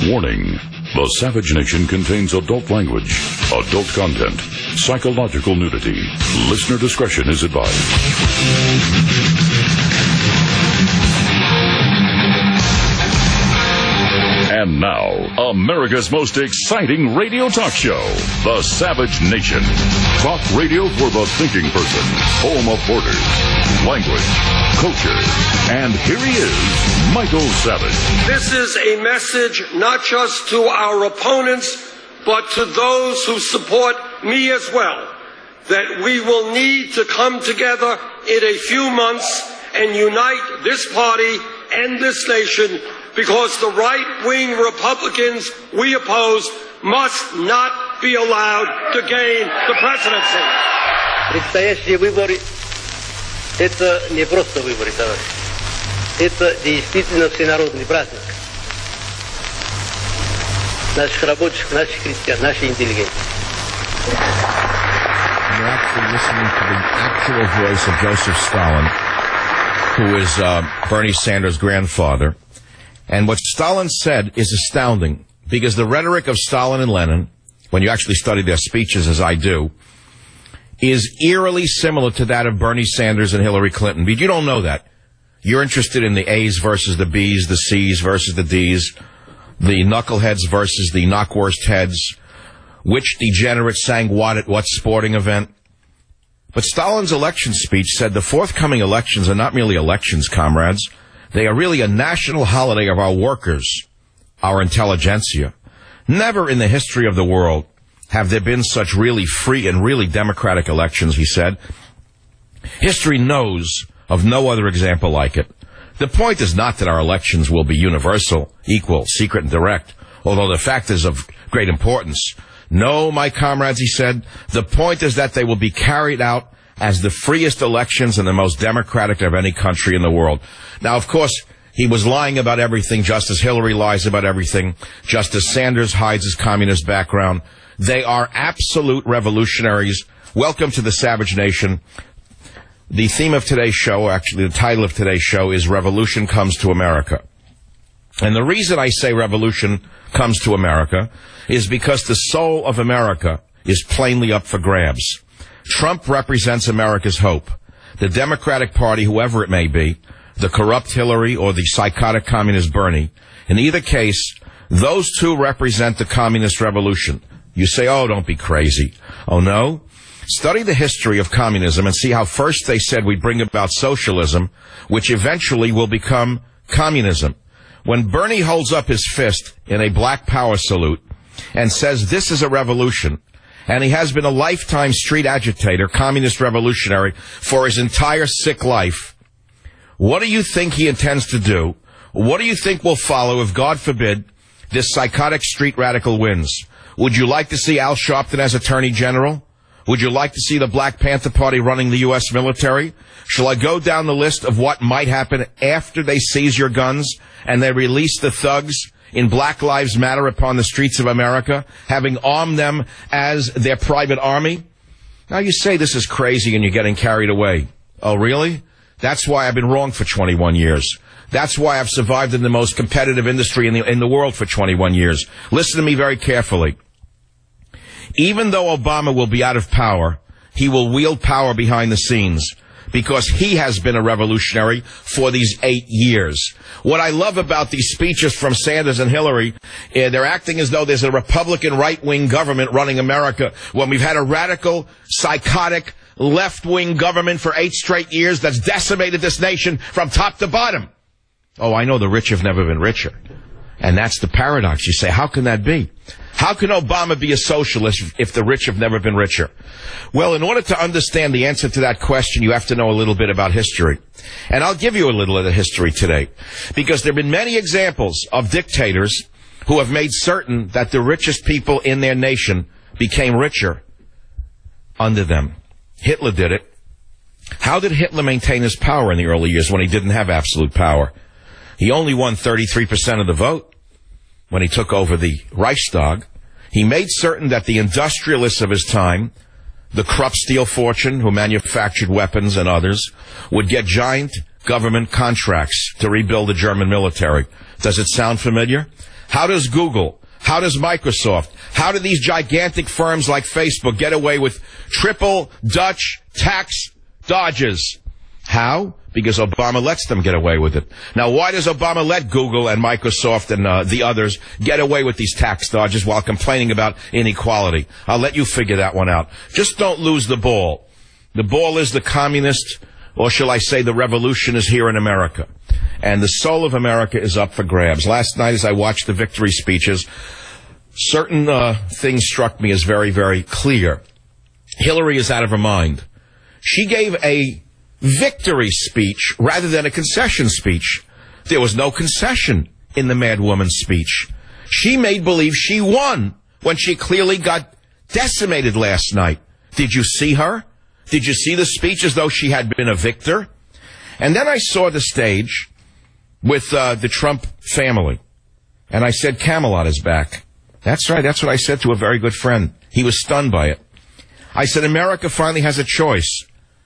Warning. The Savage Nation contains adult language, adult content, psychological nudity. Listener discretion is advised. And now, America's most exciting radio talk show, The Savage Nation. Talk radio for the thinking person, home of borders, language, culture. And here he is, Michael Savage. This is a message not just to our opponents, but to those who support me as well, that we will need to come together in a few months and unite this party and this nation, because the right-wing Republicans we oppose must not be allowed to gain the presidency. Предстоящие выборы – это не просто выборы, товарищи. Это действительно всенародный праздник наших рабочих, наших крестьян, нашей интеллигенции. You're actually listening to the actual voice of Joseph Stalin, who is Bernie Sanders' grandfather. And what Stalin said is astounding, because the rhetoric of Stalin and Lenin, when you actually study their speeches, as I do, is eerily similar to that of Bernie Sanders and Hillary Clinton. But you don't know that. You're interested in the A's versus the B's, the C's versus the D's, the knuckleheads versus the knockwurst heads, which degenerate sang what at what sporting event. But Stalin's election speech said the forthcoming elections are not merely elections, comrades. They are really a national holiday of our workers, our intelligentsia. Never in the history of the world have there been such really free and really democratic elections, he said. History knows of no other example like it. The point is not that our elections will be universal, equal, secret, and direct, although the fact is of great importance. No, my comrades, he said, the point is that they will be carried out as the freest elections and the most democratic of any country in the world. Now, of course, he was lying about everything, just as Hillary lies about everything, just as Sanders hides his communist background. They are absolute revolutionaries. Welcome to the Savage Nation. The theme of today's show, actually the title of today's show, is Revolution Comes to America. And the reason I say Revolution Comes to America is because the soul of America is plainly up for grabs. Trump represents America's hope. The Democratic Party, whoever it may be, the corrupt Hillary or the psychotic communist Bernie, in either case, those two represent the communist revolution. You say, oh, don't be crazy. Oh, no? Study the history of communism and see how first they said we'd bring about socialism, which eventually will become communism. When Bernie holds up his fist in a black power salute and says this is a revolution, and he has been a lifetime street agitator, communist revolutionary, for his entire sick life, what do you think he intends to do? What do you think will follow if, God forbid, this psychotic street radical wins? Would you like to see Al Sharpton as Attorney General? Would you like to see the Black Panther Party running the U.S. military? Shall I go down the list of what might happen after they seize your guns and they release the thugs in Black Lives Matter upon the streets of America, having armed them as their private army? Now you say this is crazy and you're getting carried away. Oh, really? That's why I've been wrong for 21 years. That's why I've survived in the most competitive industry in the world for 21 years. Listen to me very carefully. Even though Obama will be out of power, he will wield power behind the scenes, because he has been a revolutionary for these 8 years. What I love about these speeches from Sanders and Hillary, they're acting as though there's a Republican right-wing government running America, when we've had a radical, psychotic, left-wing government for 8 straight years that's decimated this nation from top to bottom. Oh, I know the rich have never been richer. And that's the paradox. You say, how can that be? How can Obama be a socialist if the rich have never been richer? Well, in order to understand the answer to that question, you have to know a little bit about history. And I'll give you a little of the history today, because there have been many examples of dictators who have made certain that the richest people in their nation became richer under them. Hitler did it. How did Hitler maintain his power in the early years when he didn't have absolute power? He only won 33% of the vote when he took over the Reichstag. He made certain that the industrialists of his time, the Krupp steel fortune who manufactured weapons and others, would get giant government contracts to rebuild the German military. Does it sound familiar? How does Google, how does Microsoft, how do these gigantic firms like Facebook get away with triple Dutch tax dodges? How? Because Obama lets them get away with it. Now, why does Obama let Google and Microsoft and the others get away with these tax dodges while complaining about inequality? I'll let you figure that one out. Just don't lose the ball. The ball is the communist, or shall I say the revolution is here in America. And the soul of America is up for grabs. Last night as I watched the victory speeches, certain things struck me as very, very clear. Hillary is out of her mind. She gave a victory speech rather than a concession speech. There was no concession in the mad woman's speech. She made believe she won when she clearly got decimated last night. Did you see her? Did you see the speech as though she had been a victor? And then I saw the stage with the Trump family. And I said, Camelot is back. That's right. That's what I said to a very good friend. He was stunned by it. I said, America finally has a choice.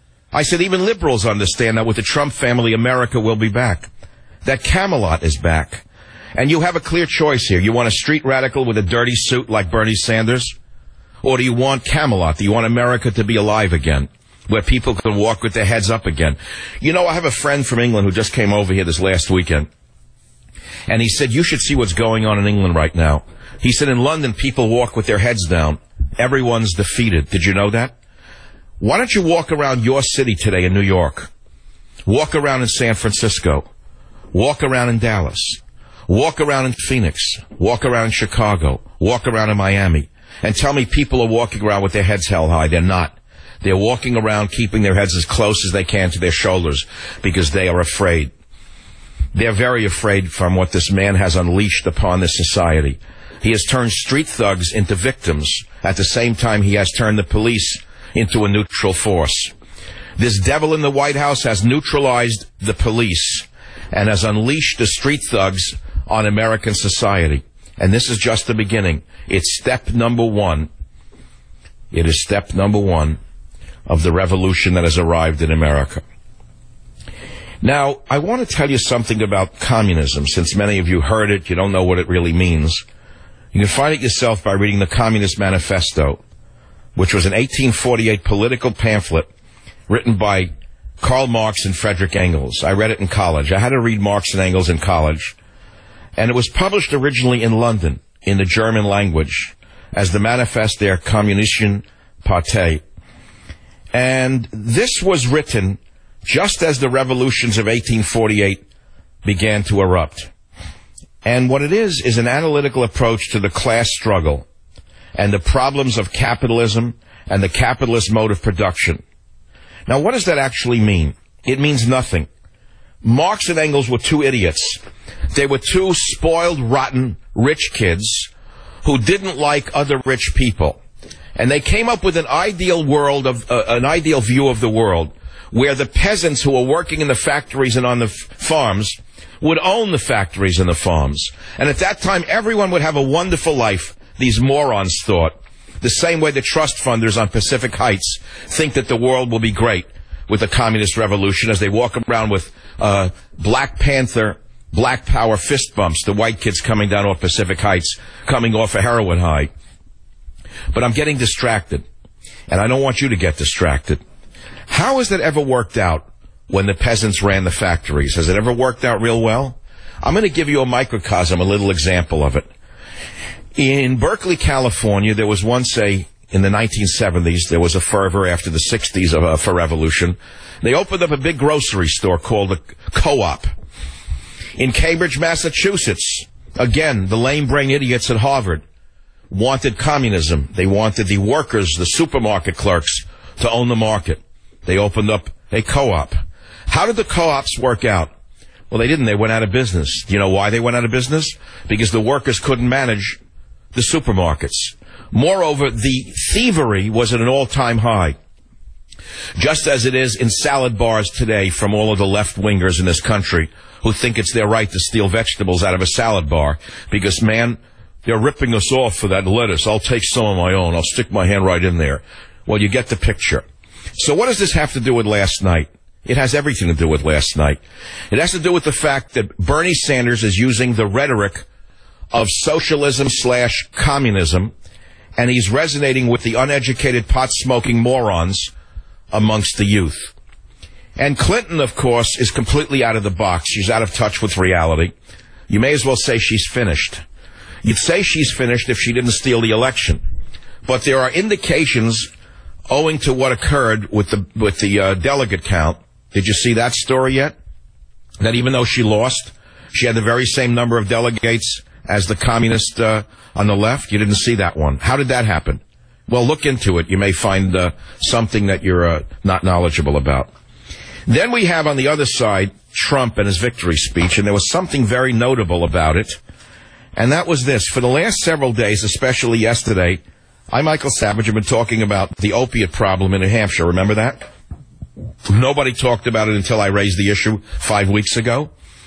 I said, even liberals understand that with the Trump family, America will be back. That Camelot is back. And you have a clear choice here. You want a street radical with a dirty suit like Bernie Sanders? Or do you want Camelot? Do you want America to be alive again, where people can walk with their heads up again? You know, I have a friend from England who just came over here this last weekend. And he said, you should see what's going on in England right now. He said, in London, people walk with their heads down. Everyone's defeated. Did you know that? Why don't you walk around your city today in New York? Walk around in San Francisco. Walk around in Dallas. Walk around in Phoenix. Walk around in Chicago. Walk around in Miami. And tell me people are walking around with their heads held high. They're not. They're walking around keeping their heads as close as they can to their shoulders because they are afraid. They're very afraid from what this man has unleashed upon this society. He has turned street thugs into victims. At the same time, he has turned the police into a neutral force. This devil in the White House has neutralized the police and has unleashed the street thugs on American society. And this is just the beginning. It's step number one. It is step number one of the revolution that has arrived in America. Now, I want to tell you something about communism. Since many of you heard it, you don't know what it really means. You can find it yourself by reading the Communist Manifesto, which was an 1848 political pamphlet written by Karl Marx and Friedrich Engels. I read it in college. I had to read Marx and Engels in college. And it was published originally in London, in the German language, as the Manifest der Kommunistischen Partei. And this was written just as the revolutions of 1848 began to erupt. And what it is an analytical approach to the class struggle and the problems of capitalism and the capitalist mode of production. Now, what does that actually mean? It means nothing. Marx and Engels were two idiots. They were two spoiled, rotten, rich kids who didn't like other rich people. And they came up with an ideal world an ideal view of the world where the peasants who were working in the factories and on the farms would own the factories and the farms. And at that time, everyone would have a wonderful life, these morons thought. The same way the trust funders on Pacific Heights think that the world will be great with the communist revolution as they walk around with Black Panther, Black Power fist bumps, the white kids coming down off Pacific Heights, coming off a heroin high. But I'm getting distracted, and I don't want you to get distracted. How has that ever worked out when the peasants ran the factories? Has it ever worked out real well? I'm going to give you a microcosm, a little example of it. In Berkeley, California, there was once in the 1970s, there was a fervor after the 60s for revolution. They opened up a big grocery store called a Co-op. In Cambridge, Massachusetts, again, the lame brain idiots at Harvard wanted communism. They wanted the workers, the supermarket clerks, to own the market. They opened up a co-op. How did the co-ops work out? Well, they didn't. They went out of business. Do you know why they went out of business? Because the workers couldn't manage the supermarkets. Moreover, the thievery was at an all-time high. Just as it is in salad bars today from all of the left-wingers in this country who think it's their right to steal vegetables out of a salad bar because, man, they're ripping us off for that lettuce. I'll take some of my own. I'll stick my hand right in there. Well, you get the picture. So what does this have to do with last night? It has everything to do with last night. It has to do with the fact that Bernie Sanders is using the rhetoric of socialism/communism, and he's resonating with the uneducated pot-smoking morons amongst the youth. And Clinton, of course, is completely out of the box. She's out of touch with reality. You may as well say she's finished. You'd say she's finished if she didn't steal the election. But there are indications owing to what occurred with the delegate count. Did you see that story yet? That even though she lost, she had the very same number of delegates as the communist on the left? You didn't see that one. How did that happen? Well, look into it. You may find something that you're not knowledgeable about. Then we have on the other side Trump and his victory speech, and there was something very notable about it, and that was this. For the last several days, especially yesterday, I, Michael Savage, have been talking about the opiate problem in New Hampshire. Remember that? Nobody talked about it until I raised the issue 5 weeks ago.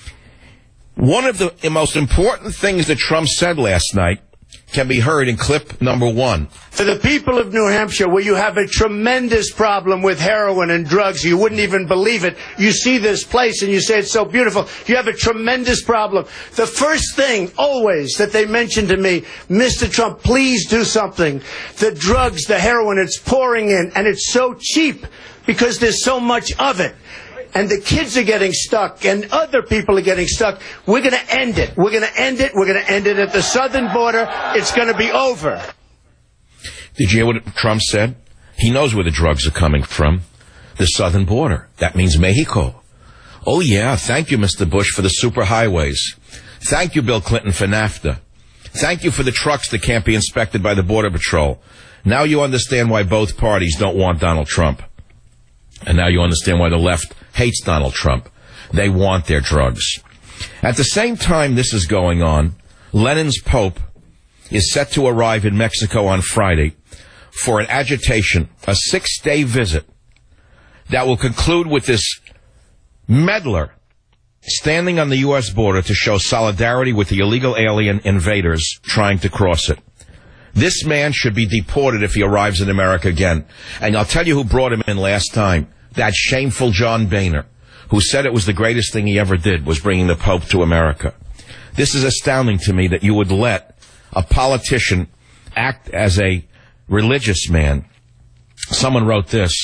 One of the most important things that Trump said last night can be heard in clip number 1. For the people of New Hampshire, where you have a tremendous problem with heroin and drugs, you wouldn't even believe it. You see this place and you say it's so beautiful. You have a tremendous problem. The first thing always that they mention to me, Mr. Trump, please do something. The drugs, the heroin, it's pouring in, and it's so cheap because there's so much of it. And the kids are getting stuck, and other people are getting stuck. We're going to end it. We're going to end it. We're going to end it at the southern border. It's going to be over. Did you hear what Trump said? He knows where the drugs are coming from. The southern border. That means Mexico. Oh, yeah. Thank you, Mr. Bush, for the superhighways. Thank you, Bill Clinton, for NAFTA. Thank you for the trucks that can't be inspected by the Border Patrol. Now you understand why both parties don't want Donald Trump. And now you understand why the left hates Donald Trump. They want their drugs. At the same time this is going on, Lenin's Pope is set to arrive in Mexico on Friday for an agitation, a 6-day visit that will conclude with this meddler standing on the U.S. border to show solidarity with the illegal alien invaders trying to cross it. This man should be deported if he arrives in America again. And I'll tell you who brought him in last time. That shameful John Boehner, who said it was the greatest thing he ever did, was bringing the Pope to America. This is astounding to me that you would let a politician act as a religious man. Someone wrote this.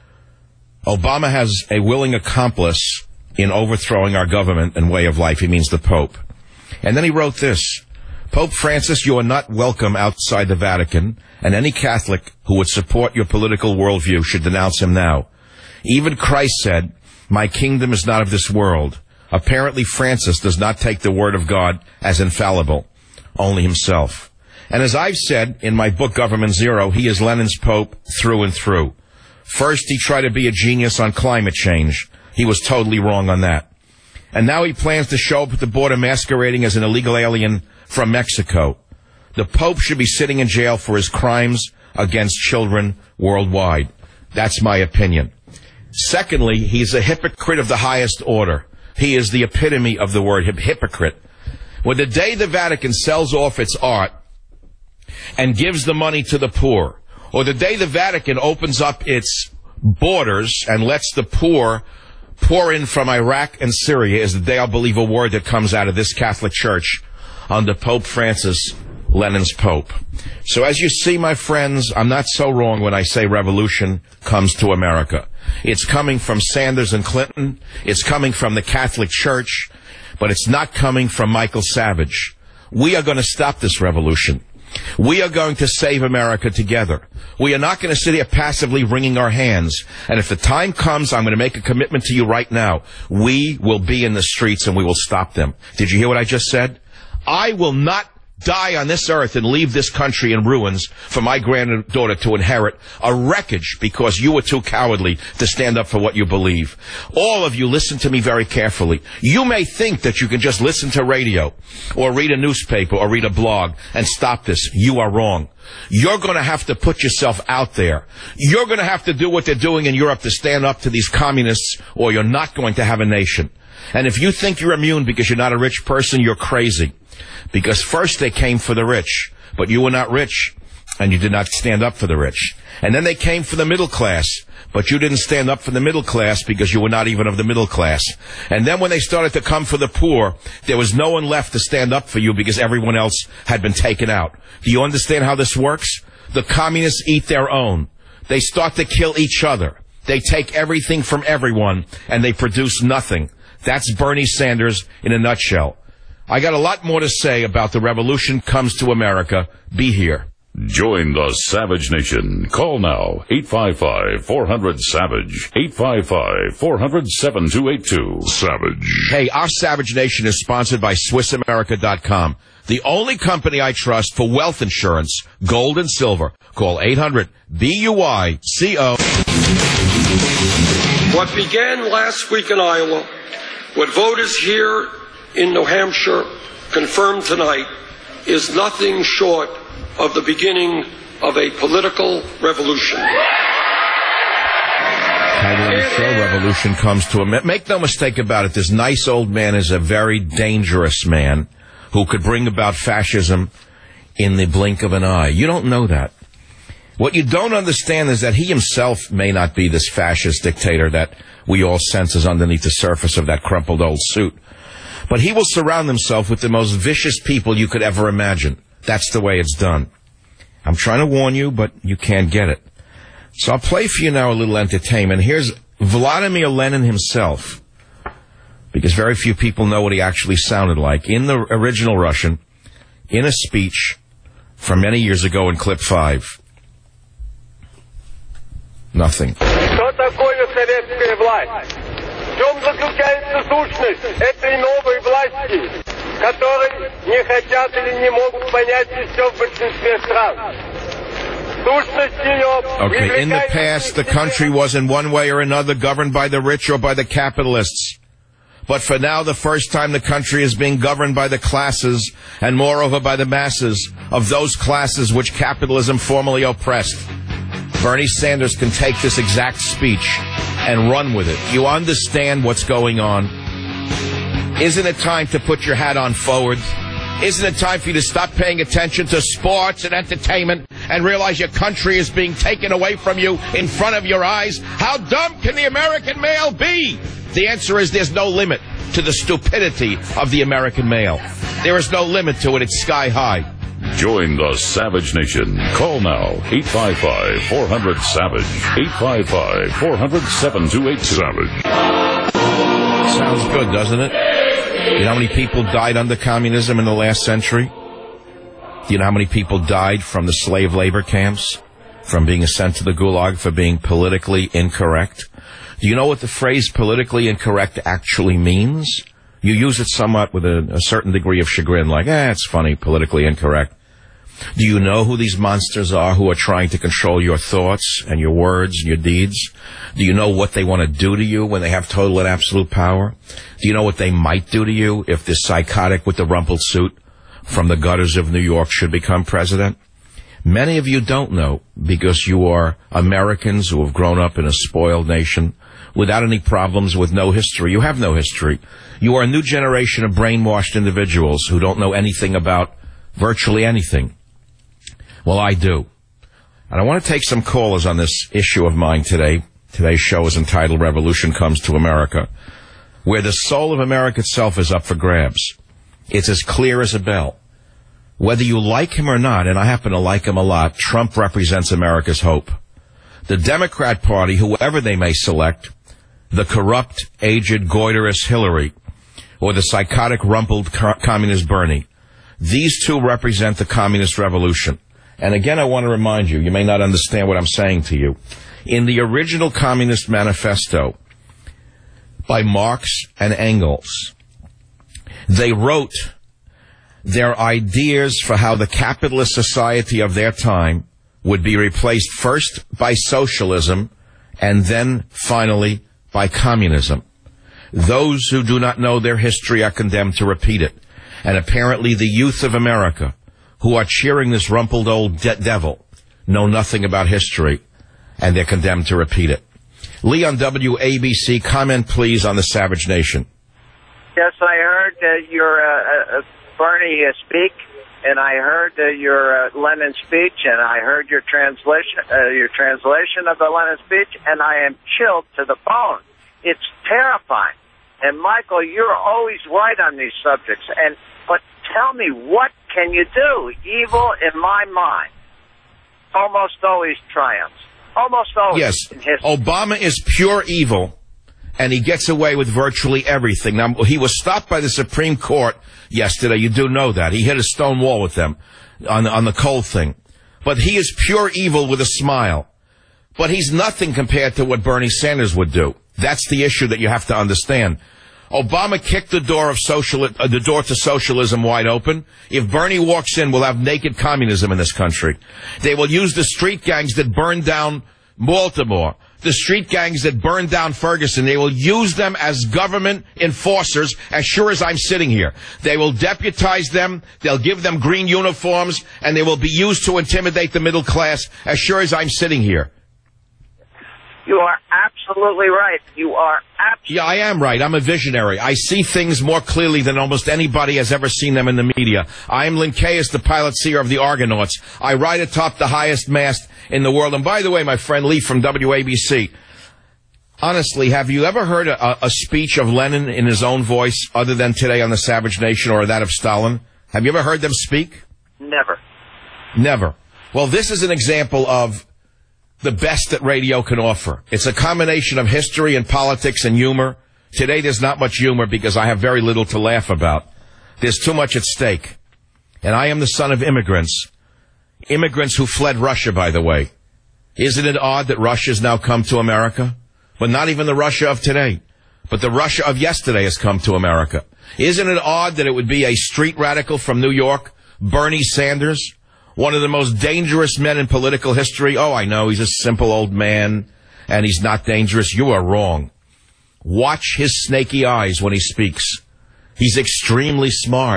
Obama has a willing accomplice in overthrowing our government and way of life. He means the Pope. And then he wrote this. Pope Francis, you are not welcome outside the Vatican, and any Catholic who would support your political worldview should denounce him now. Even Christ said, my kingdom is not of this world. Apparently Francis does not take the word of God as infallible, only himself. And as I've said in my book, Government Zero, he is Lenin's Pope through and through. First, he tried to be a genius on climate change. He was totally wrong on that. And now he plans to show up at the border masquerading as an illegal alien from Mexico. The Pope should be sitting in jail for his crimes against children worldwide. That's my opinion. Secondly, he's a hypocrite of the highest order. He is the epitome of the word hypocrite. When the day the Vatican sells off its art and gives the money to the poor, or the day the Vatican opens up its borders and lets the poor pour in from Iraq and Syria, is the day I'll believe a word that comes out of this Catholic Church under Pope Francis, Lenin's Pope. So as you see, my friends, I'm not so wrong when I say revolution comes to America. It's coming from Sanders and Clinton. It's coming from the Catholic Church. But it's not coming from Michael Savage. We are going to stop this revolution. We are going to save America together. We are not going to sit here passively wringing our hands. And if the time comes, I'm going to make a commitment to you right now. We will be in the streets and we will stop them. Did you hear what I just said? I will not die on this earth and leave this country in ruins for my granddaughter to inherit a wreckage because you were too cowardly to stand up for what you believe. All of you, listen to me very carefully. You may think that you can just listen to radio or read a newspaper or read a blog and stop this. You are wrong. You're going to have to put yourself out there. You're going to have to do what they're doing in Europe to stand up to these communists, or you're not going to have a nation. And if you think you're immune because you're not a rich person, you're crazy. Because first they came for the rich, but you were not rich, and you did not stand up for the rich. And then they came for the middle class, but you didn't stand up for the middle class because you were not even of the middle class. And then when they started to come for the poor, there was no one left to stand up for you because everyone else had been taken out. Do you understand how this works? The communists eat their own. They start to kill each other. They take everything from everyone, and they produce nothing. That's Bernie Sanders in a nutshell. I got a lot more to say about the revolution comes to America. Be here. Join the Savage Nation. Call now, 855-400-SAVAGE, 855-400-7282. Savage. Hey, our Savage Nation is sponsored by SwissAmerica.com, the only company I trust for wealth insurance, gold and silver. Call 800-BUI-CO. What began last week in Iowa, what voters here in New Hampshire confirmed tonight, is nothing short of the beginning of a political revolution. Title of the show, Revolution Comes to America. Make no mistake about it, this nice old man is a very dangerous man who could bring about fascism in the blink of an eye. You don't know that. What you don't understand is that he himself may not be this fascist dictator that we all sense is underneath the surface of that crumpled old suit. But he will surround himself with the most vicious people you could ever imagine. That's the way it's done. I'm trying to warn you, but you can't get it. So I'll play for you now a little entertainment. Here's Vladimir Lenin himself, because very few people know what he actually sounded like, in the original Russian, in a speech from many years ago in clip 5. Nothing. Что такое советская власть? В чем заключается сущность этой новой власти, которой не хотят или не могут понять еще в большинстве стран? Сущность ее... Okay, in the past, the country was in one way or another governed by the rich or by the capitalists. But for now, the first time the country is being governed by the classes, and moreover by the masses of those classes which capitalism formerly oppressed. Bernie Sanders can take this exact speech and run with it. You understand what's going on? Isn't it time to put your hat on forward? Isn't it time for you to stop paying attention to sports and entertainment and realize your country is being taken away from you in front of your eyes? How dumb can the American male be? The answer is there's no limit to the stupidity of the American male. There is no limit to it. It's sky high. Join the Savage Nation. Call now, 855-400-SAVAGE, 855-400-7282. Savage. Sounds good, doesn't it? You know how many people died under communism in the last century? Do you know how many people died from the slave labor camps? From being sent to the gulag for being politically incorrect? Do you know what the phrase politically incorrect actually means? You use it somewhat with a certain degree of chagrin, like, it's funny, politically incorrect. Do you know who these monsters are who are trying to control your thoughts and your words and your deeds? Do you know what they want to do to you when they have total and absolute power? Do you know what they might do to you if this psychotic with the rumpled suit from the gutters of New York should become president? Many of you don't know because you are Americans who have grown up in a spoiled nation without any problems, with no history. You have no history. You are a new generation of brainwashed individuals who don't know anything about virtually anything. Well, I do. And I want to take some callers on this issue of mine today. Today's show is entitled Revolution Comes to America, where the soul of America itself is up for grabs. It's as clear as a bell. Whether you like him or not, and I happen to like him a lot, Trump represents America's hope. The Democrat Party, whoever they may select, the corrupt, aged, goiterous Hillary, or the psychotic, rumpled communist Bernie, these two represent the communist revolution. And again, I want to remind you, you may not understand what I'm saying to you. In the original Communist Manifesto by Marx and Engels, they wrote their ideas for how the capitalist society of their time would be replaced first by socialism and then, finally, by communism. Those who do not know their history are condemned to repeat it. And apparently the youth of America, who are cheering this rumpled old devil, know nothing about history, and they're condemned to repeat it. Lee on WABC, comment please on the Savage Nation. Yes, I heard your Bernie speak, and I heard your Lenin speech, and I heard your translation of the Lenin speech, and I am chilled to the bone. It's terrifying. And Michael, you're always right on these subjects. But tell me, what can you do? Evil, in my mind, almost always triumphs. Almost always. Yes, in history. Obama is pure evil, and he gets away with virtually everything. Now, he was stopped by the Supreme Court yesterday. You do know that. He hit a stone wall with them on the coal thing. But he is pure evil with a smile. But he's nothing compared to what Bernie Sanders would do. That's the issue that you have to understand. Obama kicked the door to socialism wide open. If Bernie walks in, we'll have naked communism in this country. They will use the street gangs that burned down Baltimore, the street gangs that burned down Ferguson. They will use them as government enforcers as sure as I'm sitting here. They will deputize them, they'll give them green uniforms, and they will be used to intimidate the middle class as sure as I'm sitting here. You are absolutely right. You are absolutely... Yeah, I am right. I'm a visionary. I see things more clearly than almost anybody has ever seen them in the media. I am Linnaeus, the pilot seer of the Argonauts. I ride atop the highest mast in the world. And by the way, my friend Lee from WABC, honestly, have you ever heard a speech of Lenin in his own voice other than Today on the Savage Nation or that of Stalin? Have you ever heard them speak? Never. Never. Well, this is an example of the best that radio can offer. It's a combination of history and politics and humor. Today there's not much humor because I have very little to laugh about. There's too much at stake. And I am the son of immigrants. Immigrants who fled Russia, by the way. Isn't it odd that Russia's now come to America? But not even the Russia of today. But the Russia of yesterday has come to America. Isn't it odd that it would be a street radical from New York, Bernie Sanders, one of the most dangerous men in political history? Oh, I know, he's a simple old man, and he's not dangerous. You are wrong. Watch his snaky eyes when he speaks. He's extremely smart.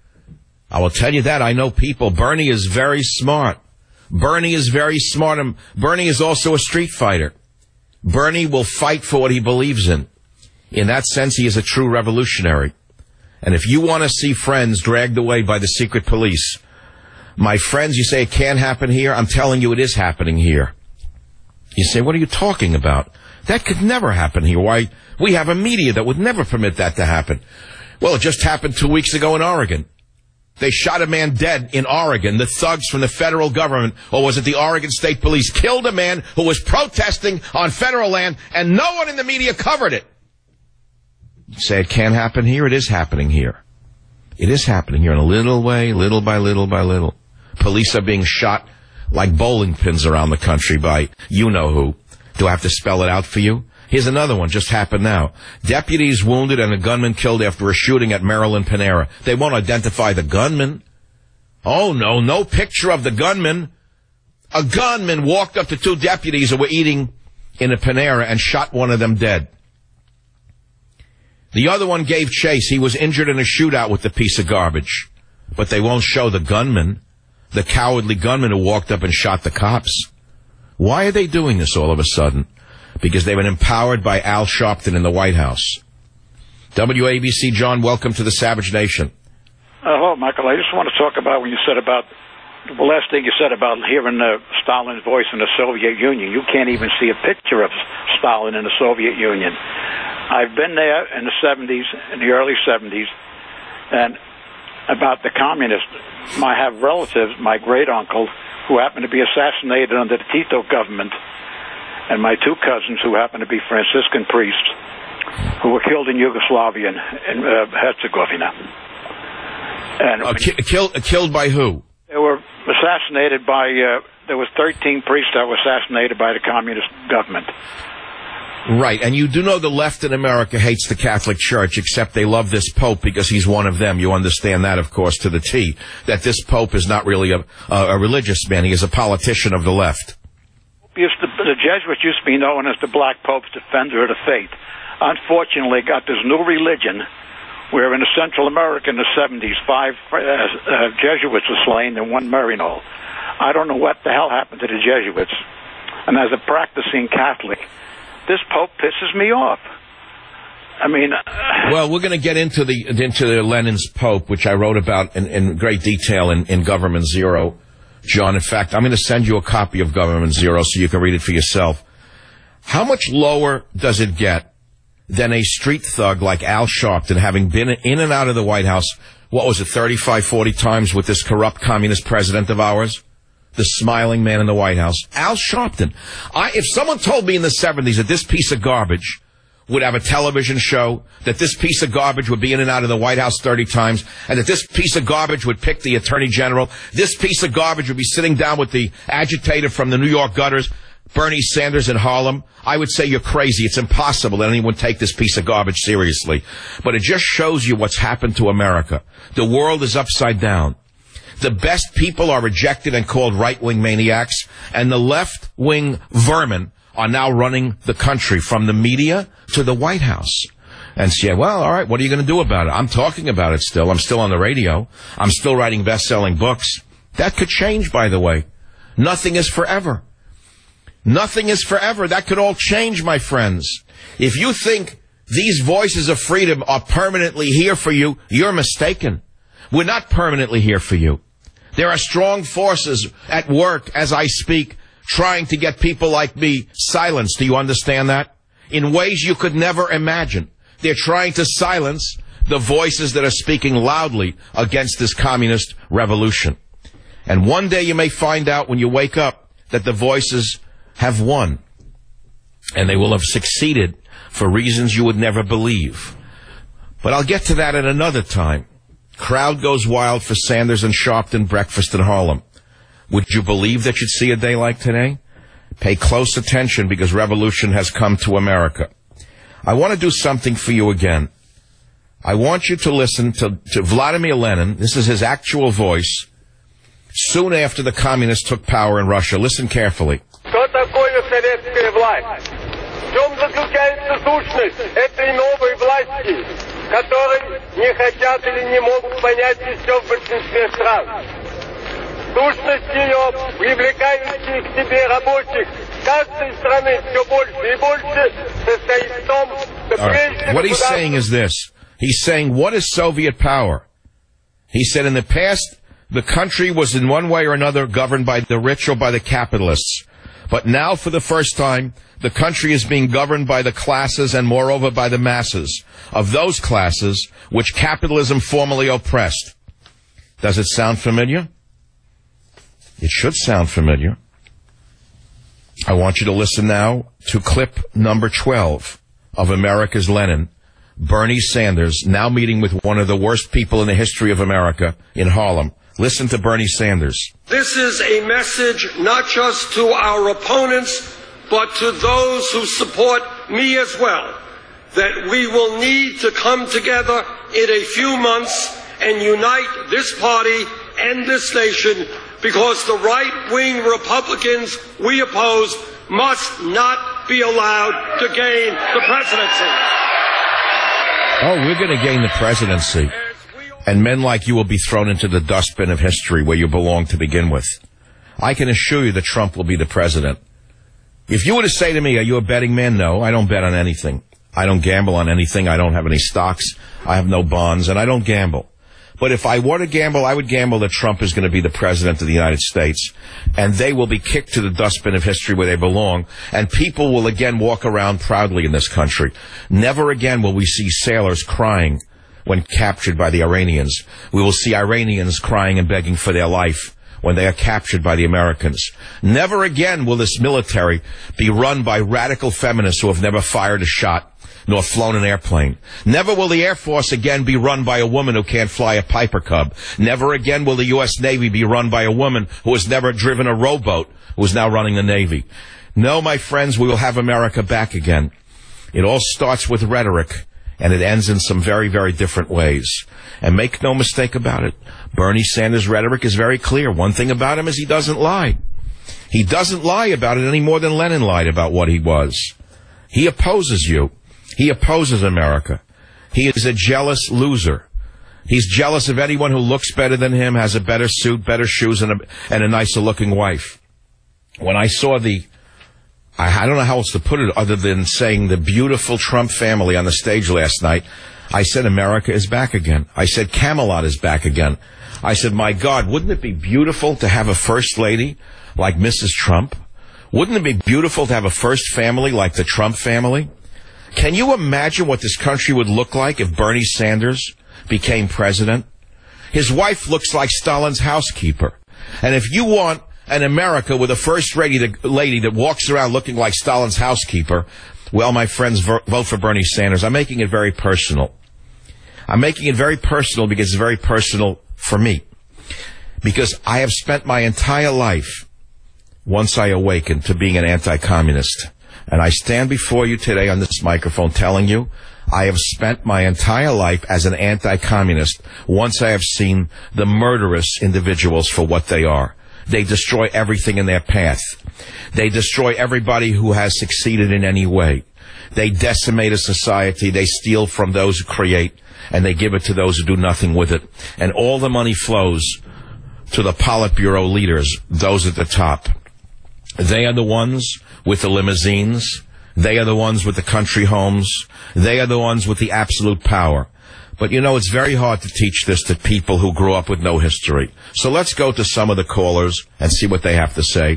I will tell you that. I know people. Bernie is very smart. Bernie is very smart, and Bernie is also a street fighter. Bernie will fight for what he believes in. In that sense, he is a true revolutionary. And if you want to see friends dragged away by the secret police, my friends, you say it can't happen here. I'm telling you it is happening here. You say, what are you talking about? That could never happen here. Why? We have a media that would never permit that to happen. Well, it just happened 2 weeks ago in Oregon. They shot a man dead in Oregon. The thugs from the federal government, or was it the Oregon State Police, killed a man who was protesting on federal land, and no one in the media covered it. You say it can't happen here. It is happening here. It is happening here in a little way, little by little by little. Police are being shot like bowling pins around the country by you-know-who. Do I have to spell it out for you? Here's another one, just happened now. Deputies wounded and a gunman killed after a shooting at Maryland Panera. They won't identify the gunman. Oh, no picture of the gunman. A gunman walked up to two deputies who were eating in a Panera and shot one of them dead. The other one gave chase. He was injured in a shootout with the piece of garbage. But they won't show the gunman. The cowardly gunman who walked up and shot the cops. Why are they doing this all of a sudden? Because they've been empowered by Al Sharpton in the White House. WABC, John, welcome to the Savage Nation. Hello, Michael. I just want to talk about when you said about the last thing you said about hearing Stalin's voice in the Soviet Union. You can't even see a picture of Stalin in the Soviet Union. I've been there in the 70s, in the early 70s, and about the communists. I have relatives, my great-uncle, who happened to be assassinated under the Tito government, and my two cousins, who happened to be Franciscan priests, who were killed in Yugoslavia in Herzegovina. And killed by who? They were assassinated by, there was 13 priests that were assassinated by the communist government. Right, and you do know the left in America hates the Catholic Church, except they love this Pope because he's one of them. You understand that, of course, to the T, that this Pope is not really a religious man. He is a politician of the left. The Jesuits used to be known as the Black Pope's defender of the faith. Unfortunately, got this new religion where in Central America in the 70s, 5 Jesuits were slain and 1 Maryknoll. I don't know what the hell happened to the Jesuits. And as a practicing Catholic, this Pope pisses me off. I mean... Well, we're going to get into Lenin's Pope, which I wrote about in great detail in Government Zero, John. In fact, I'm going to send you a copy of Government Zero so you can read it for yourself. How much lower does it get than a street thug like Al Sharpton, having been in and out of the White House, what was it, 35, 40 times with this corrupt communist president of ours? The smiling man in the White House. Al Sharpton. If someone told me in the 70s that this piece of garbage would have a television show, that this piece of garbage would be in and out of the White House 30 times, and that this piece of garbage would pick the Attorney General, this piece of garbage would be sitting down with the agitator from the New York gutters, Bernie Sanders in Harlem, I would say you're crazy. It's impossible that anyone take this piece of garbage seriously. But it just shows you what's happened to America. The world is upside down. The best people are rejected and called right-wing maniacs, and the left-wing vermin are now running the country from the media to the White House. And say, well, all right, what are you going to do about it? I'm talking about it still. I'm still on the radio. I'm still writing best-selling books. That could change, by the way. Nothing is forever. Nothing is forever. That could all change, my friends. If you think these voices of freedom are permanently here for you, you're mistaken. We're not permanently here for you. There are strong forces at work as I speak, trying to get people like me silenced. Do you understand that? In ways you could never imagine. They're trying to silence the voices that are speaking loudly against this communist revolution. And one day you may find out when you wake up that the voices have won. And they will have succeeded for reasons you would never believe. But I'll get to that at another time. Crowd goes wild for Sanders and Sharpton breakfast in Harlem. Would you believe that you'd see a day like today? Pay close attention because revolution has come to America. I want to do something for you again. I want you to listen to Vladimir Lenin. This is his actual voice. Soon after the communists took power in Russia. Listen carefully. Что такое советская власть? В чем заключается сущность этой новой власти, которой не хотят или не могут понять еще в большинстве стран? Сущность ее, привлекающая к себе рабочих каждой страны все больше и больше, состоит в том, что прежде... What he's saying is this. He's saying, what is Soviet power? He said in the past, the country was in one way or another governed by the rich or by the capitalists. But now, for the first time, the country is being governed by the classes and, moreover, by the masses of those classes which capitalism formerly oppressed. Does it sound familiar? It should sound familiar. I want you to listen now to clip number 12 of America's Lenin, Bernie Sanders, now meeting with one of the worst people in the history of America in Harlem. Listen to Bernie Sanders. This is a message not just to our opponents, but to those who support me as well, that we will need to come together in a few months and unite this party and this nation, because the right-wing Republicans we oppose must not be allowed to gain the presidency. Oh, we're going to gain the presidency. And men like you will be thrown into the dustbin of history where you belong to begin with. I can assure you that Trump will be the president. If you were to say to me, are you a betting man? No, I don't bet on anything. I don't gamble on anything. I don't have any stocks. I have no bonds, and I don't gamble. But if I were to gamble, I would gamble that Trump is going to be the president of the United States, and they will be kicked to the dustbin of history where they belong, and people will again walk around proudly in this country. Never again will we see sailors crying when captured by the Iranians. We will see Iranians crying and begging for their life when they are captured by the Americans. Never again will this military be run by radical feminists who have never fired a shot nor flown an airplane. Never will the Air Force again be run by a woman who can't fly a Piper Cub. Never again will the U.S. Navy be run by a woman who has never driven a rowboat, who is now running the Navy. No, my friends, we will have America back again. It all starts with rhetoric, and it ends in some very, very different ways. And make no mistake about it, Bernie Sanders' rhetoric is very clear. One thing about him is he doesn't lie. He doesn't lie about it any more than Lenin lied about what he was. He opposes you. He opposes America. He is a jealous loser. He's jealous of anyone who looks better than him, has a better suit, better shoes, and a nicer-looking wife. When I saw the I don't know how else to put it other than saying the beautiful Trump family on the stage last night. I said America is back again. I said Camelot is back again. I said, my God, wouldn't it be beautiful to have a first lady like Mrs. Trump? Wouldn't it be beautiful to have a first family like the Trump family? Can you imagine what this country would look like if Bernie Sanders became president? His wife looks like Stalin's housekeeper. And if you want an America with a first lady that walks around looking like Stalin's housekeeper, well, my friends, vote for Bernie Sanders. I'm making it very personal. I'm making it very personal because it's very personal for me. Because I have spent my entire life, once I awakened, to being an anti-communist. And I stand before you today on this microphone telling you I have spent my entire life as an anti-communist once I have seen the murderous individuals for what they are. They destroy everything in their path. They destroy everybody who has succeeded in any way. They decimate a society. They steal from those who create, and they give it to those who do nothing with it. And all the money flows to the Politburo leaders, those at the top. They are the ones with the limousines. They are the ones with the country homes. They are the ones with the absolute power. But, you know, it's very hard to teach this to people who grew up with no history. So let's go to some of the callers and see what they have to say.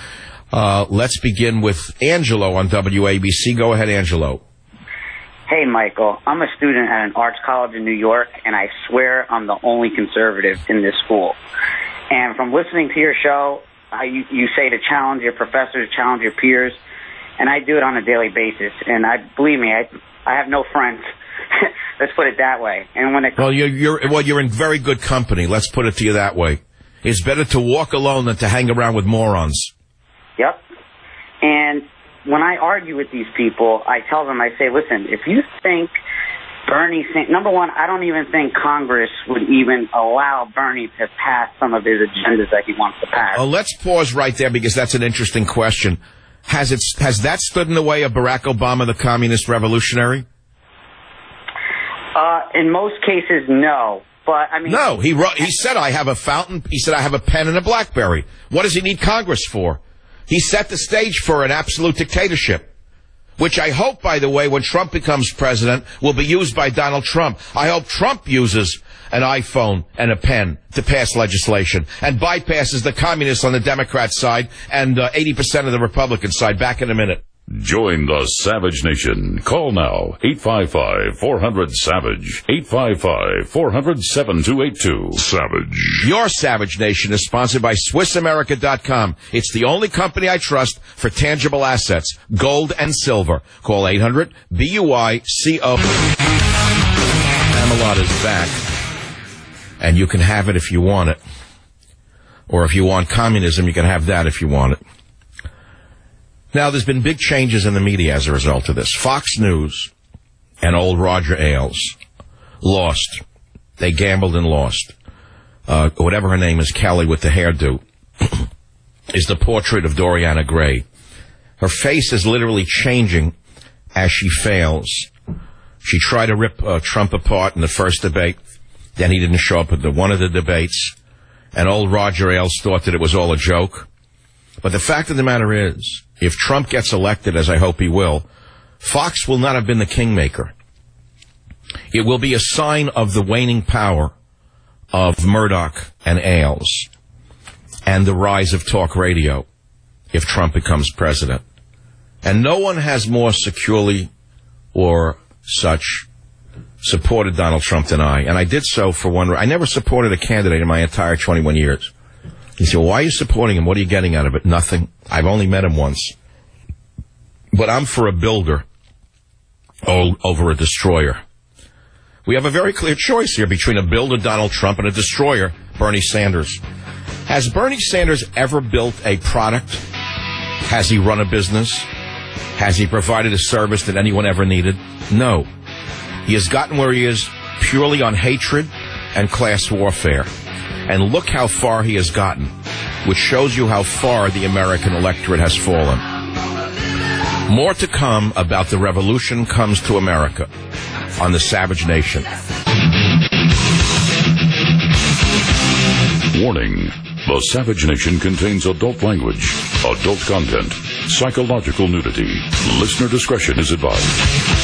Let's begin with Angelo on WABC. Go ahead, Angelo. Hey, Michael. I'm a student at an arts college in New York, and I swear I'm the only conservative in this school. And from listening to your show, you say to challenge your professors, challenge your peers, and I do it on a daily basis. And believe me, I have no friends. Let's put it that way. And when it you're in very good company. Let's put it to you that way. It's better to walk alone than to hang around with morons. Yep. And when I argue with these people, I tell them, I say, listen, if you think Bernie, number one, I don't even think Congress would even allow Bernie to pass some of his agendas that he wants to pass. Well, let's pause right there because that's an interesting question. Has that stood in the way of Barack Obama, the communist revolutionary? In most cases, no. But I mean, no. He said, "I have a fountain." He said, "I have a pen and a BlackBerry." What does he need Congress for? He set the stage for an absolute dictatorship, which I hope, by the way, when Trump becomes president, will be used by Donald Trump. I hope Trump uses an iPhone and a pen to pass legislation and bypasses the communists on the Democrat side and 80% of the Republican side. Back in a minute. Join the Savage Nation. Call now, 855-400-SAVAGE, 855-400-7282. Savage. Your Savage Nation is sponsored by SwissAmerica.com. It's the only company I trust for tangible assets, gold and silver. Call 800-BUICO. Camelot is back, and you can have it if you want it. Or if you want communism, you can have that if you want it. Now, there's been big changes in the media as a result of this. Fox News and old Roger Ailes lost. They gambled and lost. Whatever her name is, Kelly with the hairdo, is the portrait of Doriana Gray. Her face is literally changing as she fails. She tried to rip Trump apart in the first debate. Then he didn't show up at one of the debates. And old Roger Ailes thought that it was all a joke. But the fact of the matter is, if Trump gets elected, as I hope he will, Fox will not have been the kingmaker. It will be a sign of the waning power of Murdoch and Ailes and the rise of talk radio if Trump becomes president. And no one has more securely or such supported Donald Trump than I. And I did so for one reason. I never supported a candidate in my entire 21 years. He said, well, why are you supporting him? What are you getting out of it? Nothing. I've only met him once. But I'm for a builder over a destroyer. We have a very clear choice here between a builder, Donald Trump, and a destroyer, Bernie Sanders. Has Bernie Sanders ever built a product? Has he run a business? Has he provided a service that anyone ever needed? No. He has gotten where he is purely on hatred and class warfare. And look how far he has gotten, which shows you how far the American electorate has fallen. More to come about the revolution comes to America on the Savage Nation. Warning. The Savage Nation contains adult language, adult content, psychological nudity. Listener discretion is advised.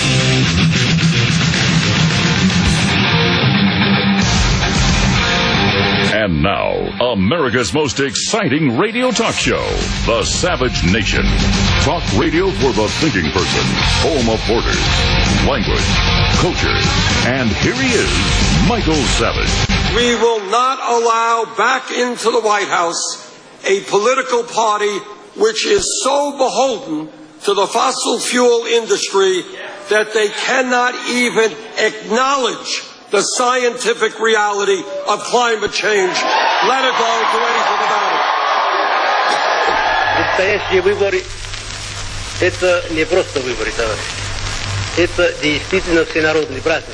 And now, America's most exciting radio talk show, The Savage Nation. Talk radio for the thinking person, home of borders, language, culture. And here he is, Michael Savage. We will not allow back into the White House a political party which is so beholden to the fossil fuel industry that they cannot even acknowledge the scientific reality of climate change, let alone do anything about it. Предстоящие выборы – это не просто выборы, товарищи. Это действительно всенародный праздник.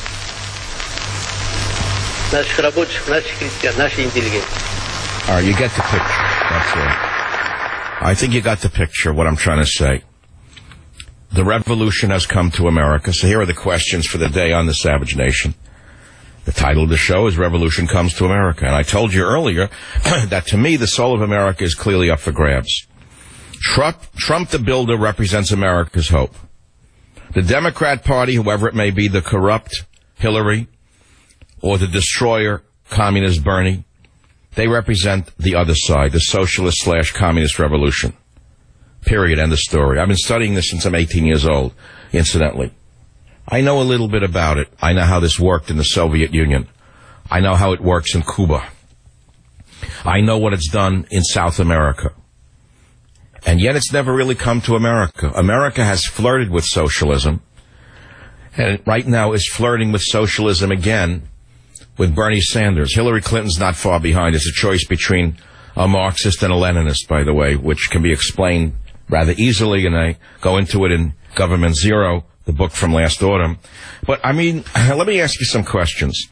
Наших рабочих, наших крестьян, нашей интеллигенции. All right, you get the picture. That's it. I think you got the picture, what I'm trying to say. The revolution has come to America. So here are the questions for the day on the Savage Nation. The title of the show is Revolution Comes to America. And I told you earlier that to me, the soul of America is clearly up for grabs. Trump the builder represents America's hope. The Democrat Party, whoever it may be, the corrupt Hillary or the destroyer, communist Bernie, they represent the other side, the socialist/communist revolution. Period. End of story. I've been studying this since I'm 18 years old, incidentally. I know a little bit about it. I know how this worked in the Soviet Union. I know how it works in Cuba. I know what it's done in South America. And yet it's never really come to America. America has flirted with socialism, and right now is flirting with socialism again with Bernie Sanders. Hillary Clinton's not far behind. It's a choice between a Marxist and a Leninist, by the way, which can be explained rather easily, and I go into it in Government Zero, the book from last autumn. But, I mean, let me ask you some questions.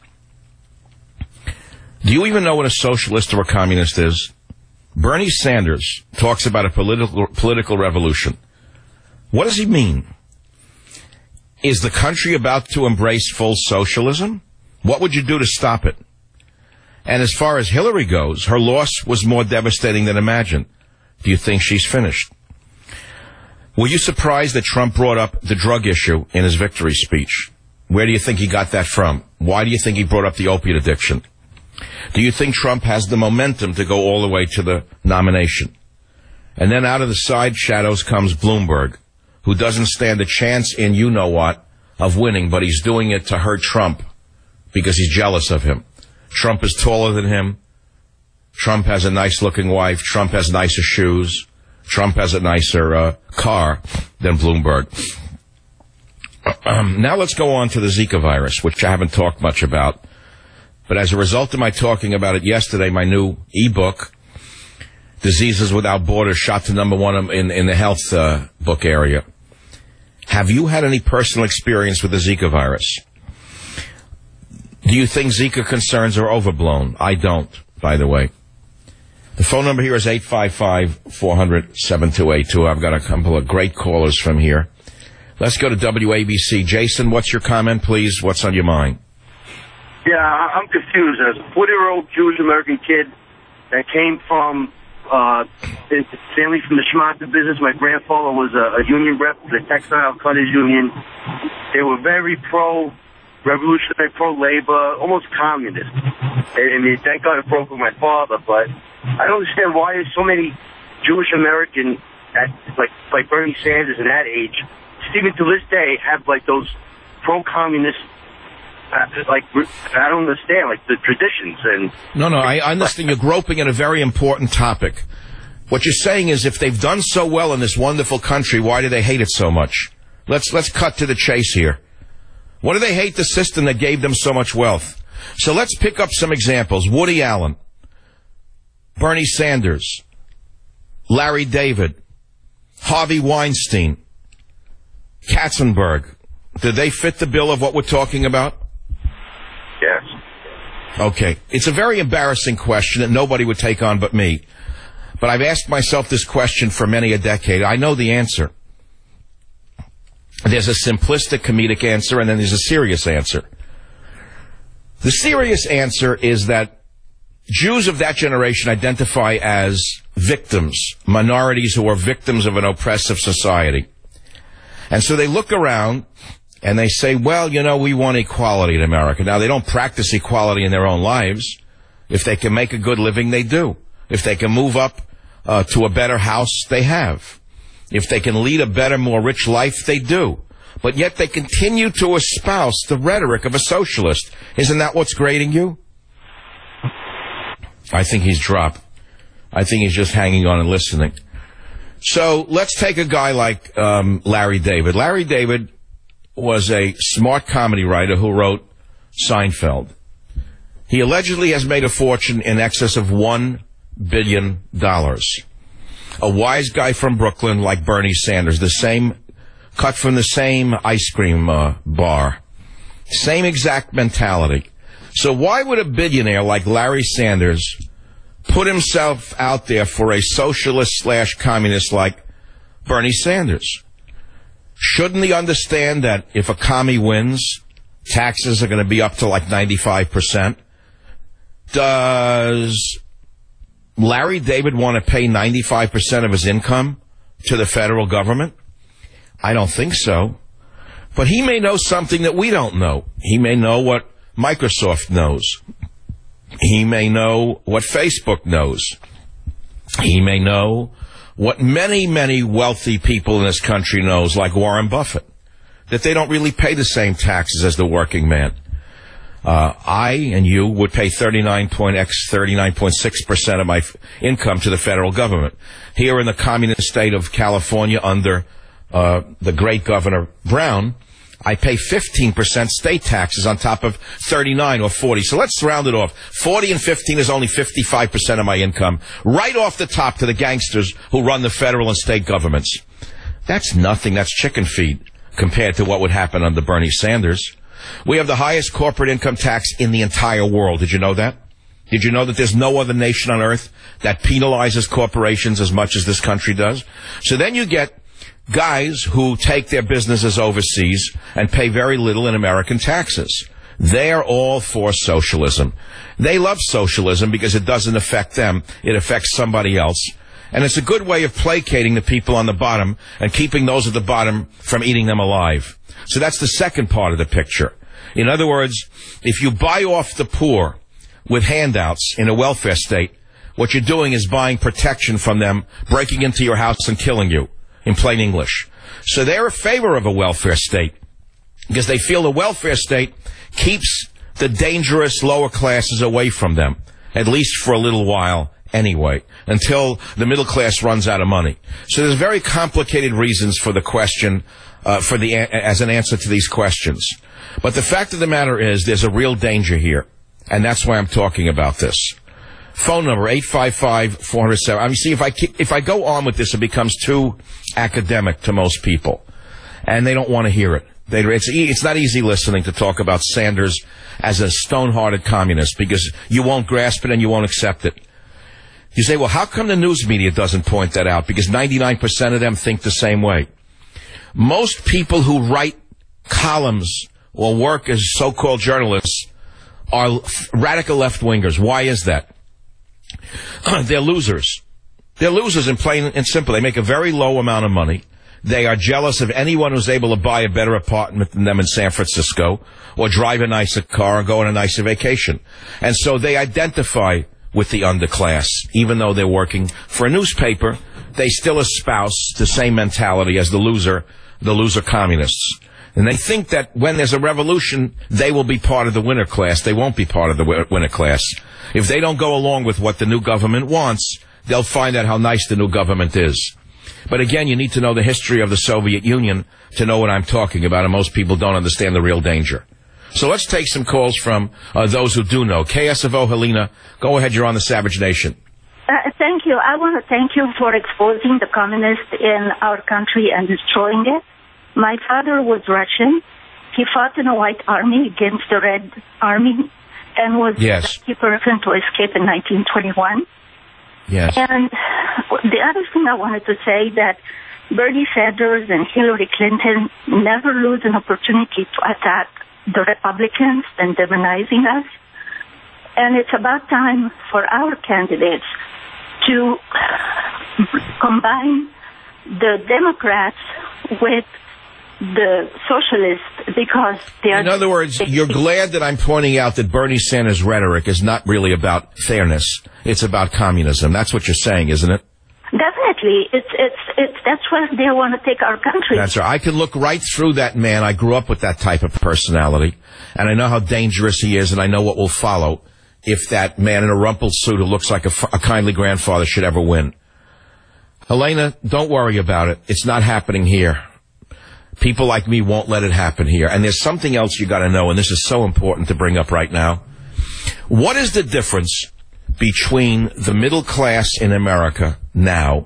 Do you even know what a socialist or a communist is? Bernie Sanders talks about a political revolution. What does he mean? Is the country about to embrace full socialism? What would you do to stop it? And as far as Hillary goes, her loss was more devastating than imagined. Do you think she's finished? Were you surprised that Trump brought up the drug issue in his victory speech? Where do you think he got that from? Why do you think he brought up the opiate addiction? Do you think Trump has the momentum to go all the way to the nomination? And then out of the side shadows comes Bloomberg, who doesn't stand a chance in you-know-what of winning, but he's doing it to hurt Trump because he's jealous of him. Trump is taller than him. Trump has a nice-looking wife. Trump has nicer shoes. Trump has a nicer car than Bloomberg. Now let's go on to the Zika virus, which I haven't talked much about. But as a result of my talking about it yesterday, my new e-book, Diseases Without Borders, shot to #1 in the health book area. Have you had any personal experience with the Zika virus? Do you think Zika concerns are overblown? I don't, by the way. The phone number here is 855-400-7282. I've got a couple of great callers from here. Let's go to WABC. Jason, what's your comment, please? What's on your mind? Yeah, I'm confused. As a 40-year-old Jewish-American kid that came from family from the Schmatter business, my grandfather was a union rep for the Textile Cutters Union. They were very pro-revolutionary, pro-labor, almost communist. I mean, thank God it broke with my father, but I don't understand why so many Jewish-American, like Bernie Sanders in that age, even to this day, have like those pro-communist, I don't understand, like the traditions and... No, I understand you're groping in a very important topic. What you're saying is if they've done so well in this wonderful country, why do they hate it so much? Let's cut to the chase here. Why do they hate the system that gave them so much wealth? So let's pick up some examples. Woody Allen, Bernie Sanders, Larry David, Harvey Weinstein, Katzenberg. Did they fit the bill of what we're talking about? Yes. Okay. It's a very embarrassing question that nobody would take on but me. But I've asked myself this question for many a decade. I know the answer. There's a simplistic comedic answer, and then there's a serious answer. The serious answer is that Jews of that generation identify as victims, minorities who are victims of an oppressive society. And so they look around and they say, well, you know, we want equality in America. Now, they don't practice equality in their own lives. If they can make a good living, they do. If they can move up to a better house, they have. If they can lead a better, more rich life, they do. But yet they continue to espouse the rhetoric of a socialist. Isn't that what's grating you? I think he's dropped. I think he's just hanging on and listening. So let's take a guy like Larry David. Larry David was a smart comedy writer who wrote Seinfeld. He allegedly has made a fortune in excess of $1 billion. A wise guy from Brooklyn like Bernie Sanders, cut from the same ice cream bar. Same exact mentality. So why would a billionaire like Larry Sanders put himself out there for a socialist/communist like Bernie Sanders? Shouldn't he understand that if a commie wins, taxes are going to be up to like 95%? Does Larry David want to pay 95% of his income to the federal government? I don't think so. But he may know something that we don't know. He may know what Microsoft knows. He may know what Facebook knows. He may know what many, many wealthy people in this country knows, like Warren Buffett, that they don't really pay the same taxes as the working man. I and you would pay 39.6% of my income to the federal government. Here in the communist state of California under the great Governor Brown, I pay 15% state taxes on top of 39 or 40. So let's round it off. 40 and 15 is only 55% of my income, right off the top to the gangsters who run the federal and state governments. That's nothing. That's chicken feed compared to what would happen under Bernie Sanders. We have the highest corporate income tax in the entire world. Did you know that? Did you know that there's no other nation on earth that penalizes corporations as much as this country does? So then you get guys who take their businesses overseas and pay very little in American taxes. They're all for socialism. They love socialism because it doesn't affect them. It affects somebody else. And it's a good way of placating the people on the bottom and keeping those at the bottom from eating them alive. So that's the second part of the picture. In other words, if you buy off the poor with handouts in a welfare state, what you're doing is buying protection from them, breaking into your house and killing you, in plain English. So they're in favor of a welfare state because they feel the welfare state keeps the dangerous lower classes away from them, at least for a little while anyway, until the middle class runs out of money. So there's very complicated reasons for the question, as an answer to these questions. But the fact of the matter is there's a real danger here, and that's why I'm talking about this. Phone number, 855-407. I mean, see, if I go on with this, it becomes too academic to most people, and they don't want to hear it. It's not easy listening to talk about Sanders as a stone-hearted communist because you won't grasp it and you won't accept it. You say, well, how come the news media doesn't point that out? Because 99% of them think the same way. Most people who write columns or work as so-called journalists are radical left-wingers. Why is that? They're losers. They're losers in plain and simple. They make a very low amount of money. They are jealous of anyone who's able to buy a better apartment than them in San Francisco or drive a nicer car or go on a nicer vacation. And so they identify with the underclass. Even though they're working for a newspaper, they still espouse the same mentality as the loser communists. And they think that when there's a revolution, they will be part of the winner class. They won't be part of the winner class. If they don't go along with what the new government wants, they'll find out how nice the new government is. But again, you need to know the history of the Soviet Union to know what I'm talking about, and most people don't understand the real danger. So let's take some calls from those who do know. KSFO, Helena, go ahead, you're on the Savage Nation. Thank you. I want to thank you for exposing the communists in our country and destroying it. My father was Russian. He fought in the White Army against the Red Army and was the lucky person to escape in 1921. Yes. And the other thing I wanted to say that Bernie Sanders and Hillary Clinton never lose an opportunity to attack the Republicans and demonizing us. And it's about time for our candidates to combine the Democrats with the socialists because they are... In other words, you're glad that I'm pointing out that Bernie Sanders' rhetoric is not really about fairness. It's about communism. That's what you're saying, isn't it? Definitely. That's where they want to take our country. That's right. I can look right through that man. I grew up with that type of personality, and I know how dangerous he is, and I know what will follow if that man in a rumpled suit who looks like a kindly grandfather should ever win. Helena, don't worry about it. It's not happening here. People like me won't let it happen here. And there's something else you got to know, and this is so important to bring up right now. What is the difference between the middle class in America now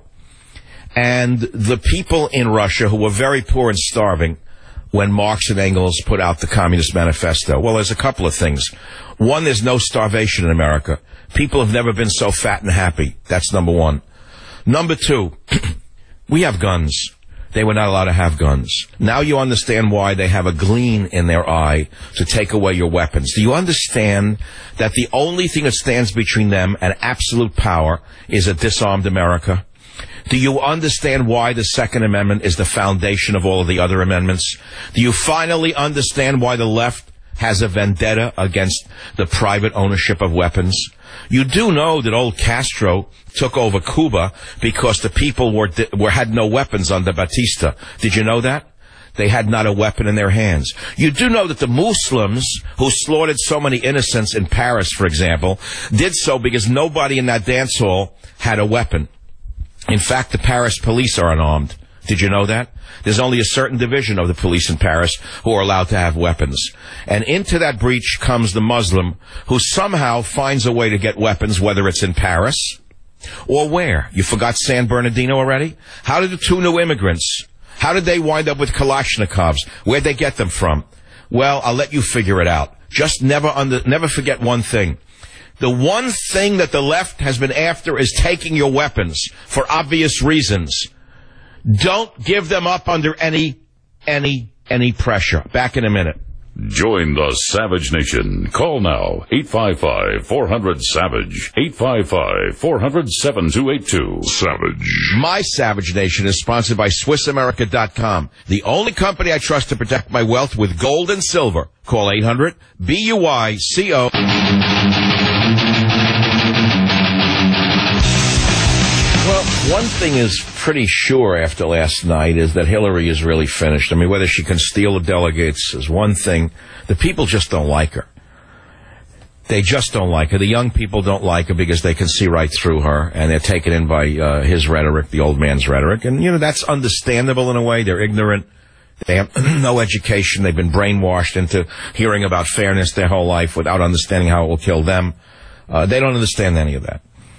and the people in Russia who were very poor and starving when Marx and Engels put out the Communist Manifesto? Well, there's a couple of things. One, there's no starvation in America. People have never been so fat and happy. That's number one. Number two, we have guns. They were not allowed to have guns. Now you understand why they have a gleam in their eye to take away your weapons. Do you understand that the only thing that stands between them and absolute power is a disarmed America? Do you understand why the Second Amendment is the foundation of all of the other amendments? Do you finally understand why the left has a vendetta against the private ownership of weapons? You do know that old Castro took over Cuba because the people had no weapons under Batista. Did you know that? They had not a weapon in their hands. You do know that the Muslims who slaughtered so many innocents in Paris, for example, did so because nobody in that dance hall had a weapon. In fact, the Paris police are unarmed. Did you know that? There's only a certain division of the police in Paris who are allowed to have weapons. And into that breach comes the Muslim who somehow finds a way to get weapons, whether it's in Paris or where. You forgot San Bernardino already? How did the two new immigrants, how did they wind up with Kalashnikovs? Where'd they get them from? Well, I'll let you figure it out. Just never forget one thing. The one thing that the left has been after is taking your weapons for obvious reasons. Don't give them up under any pressure. Back in a minute. Join the Savage Nation. Call now. 855-400-SAVAGE. 855-400-7282. Savage. My Savage Nation is sponsored by SwissAmerica.com, the only company I trust to protect my wealth with gold and silver. Call 800-BUICO. Well, one thing is pretty sure after last night is that Hillary is really finished. I mean, whether she can steal the delegates is one thing. The people just don't like her. They just don't like her. The young people don't like her because they can see right through her, and they're taken in by his rhetoric, the old man's rhetoric. And, you know, that's understandable in a way. They're ignorant. They have no education. They've been brainwashed into hearing about fairness their whole life without understanding how it will kill them. They don't understand any of that.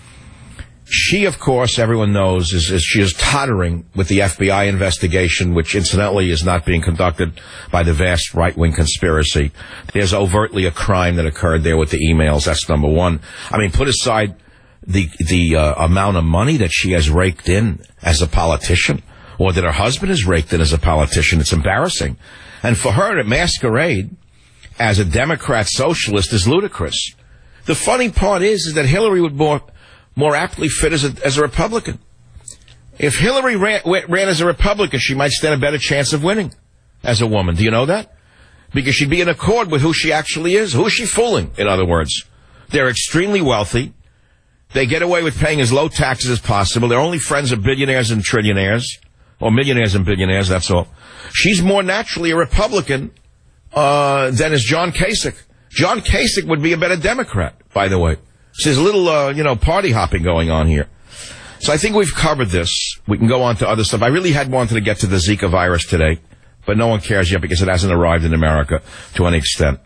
She, of course, everyone knows, she is tottering with the FBI investigation, which incidentally is not being conducted by the vast right-wing conspiracy. There's overtly a crime that occurred there with the emails. That's number one. I mean, put aside the amount of money that she has raked in as a politician, or that her husband has raked in as a politician. It's embarrassing. And for her to masquerade as a Democrat socialist is ludicrous. The funny part is that Hillary would more aptly fit as a Republican. If Hillary ran as a Republican, she might stand a better chance of winning as a woman. Do you know that? Because she'd be in accord with who she actually is. Who is she fooling, in other words? They're extremely wealthy. They get away with paying as low taxes as possible. Their only friends are billionaires and trillionaires, or millionaires and billionaires, that's all. She's more naturally a Republican than is John Kasich. John Kasich would be a better Democrat, by the way. So there's a little, party hopping going on here. So I think we've covered this. We can go on to other stuff. I really had wanted to get to the Zika virus today, but no one cares yet because it hasn't arrived in America to any extent.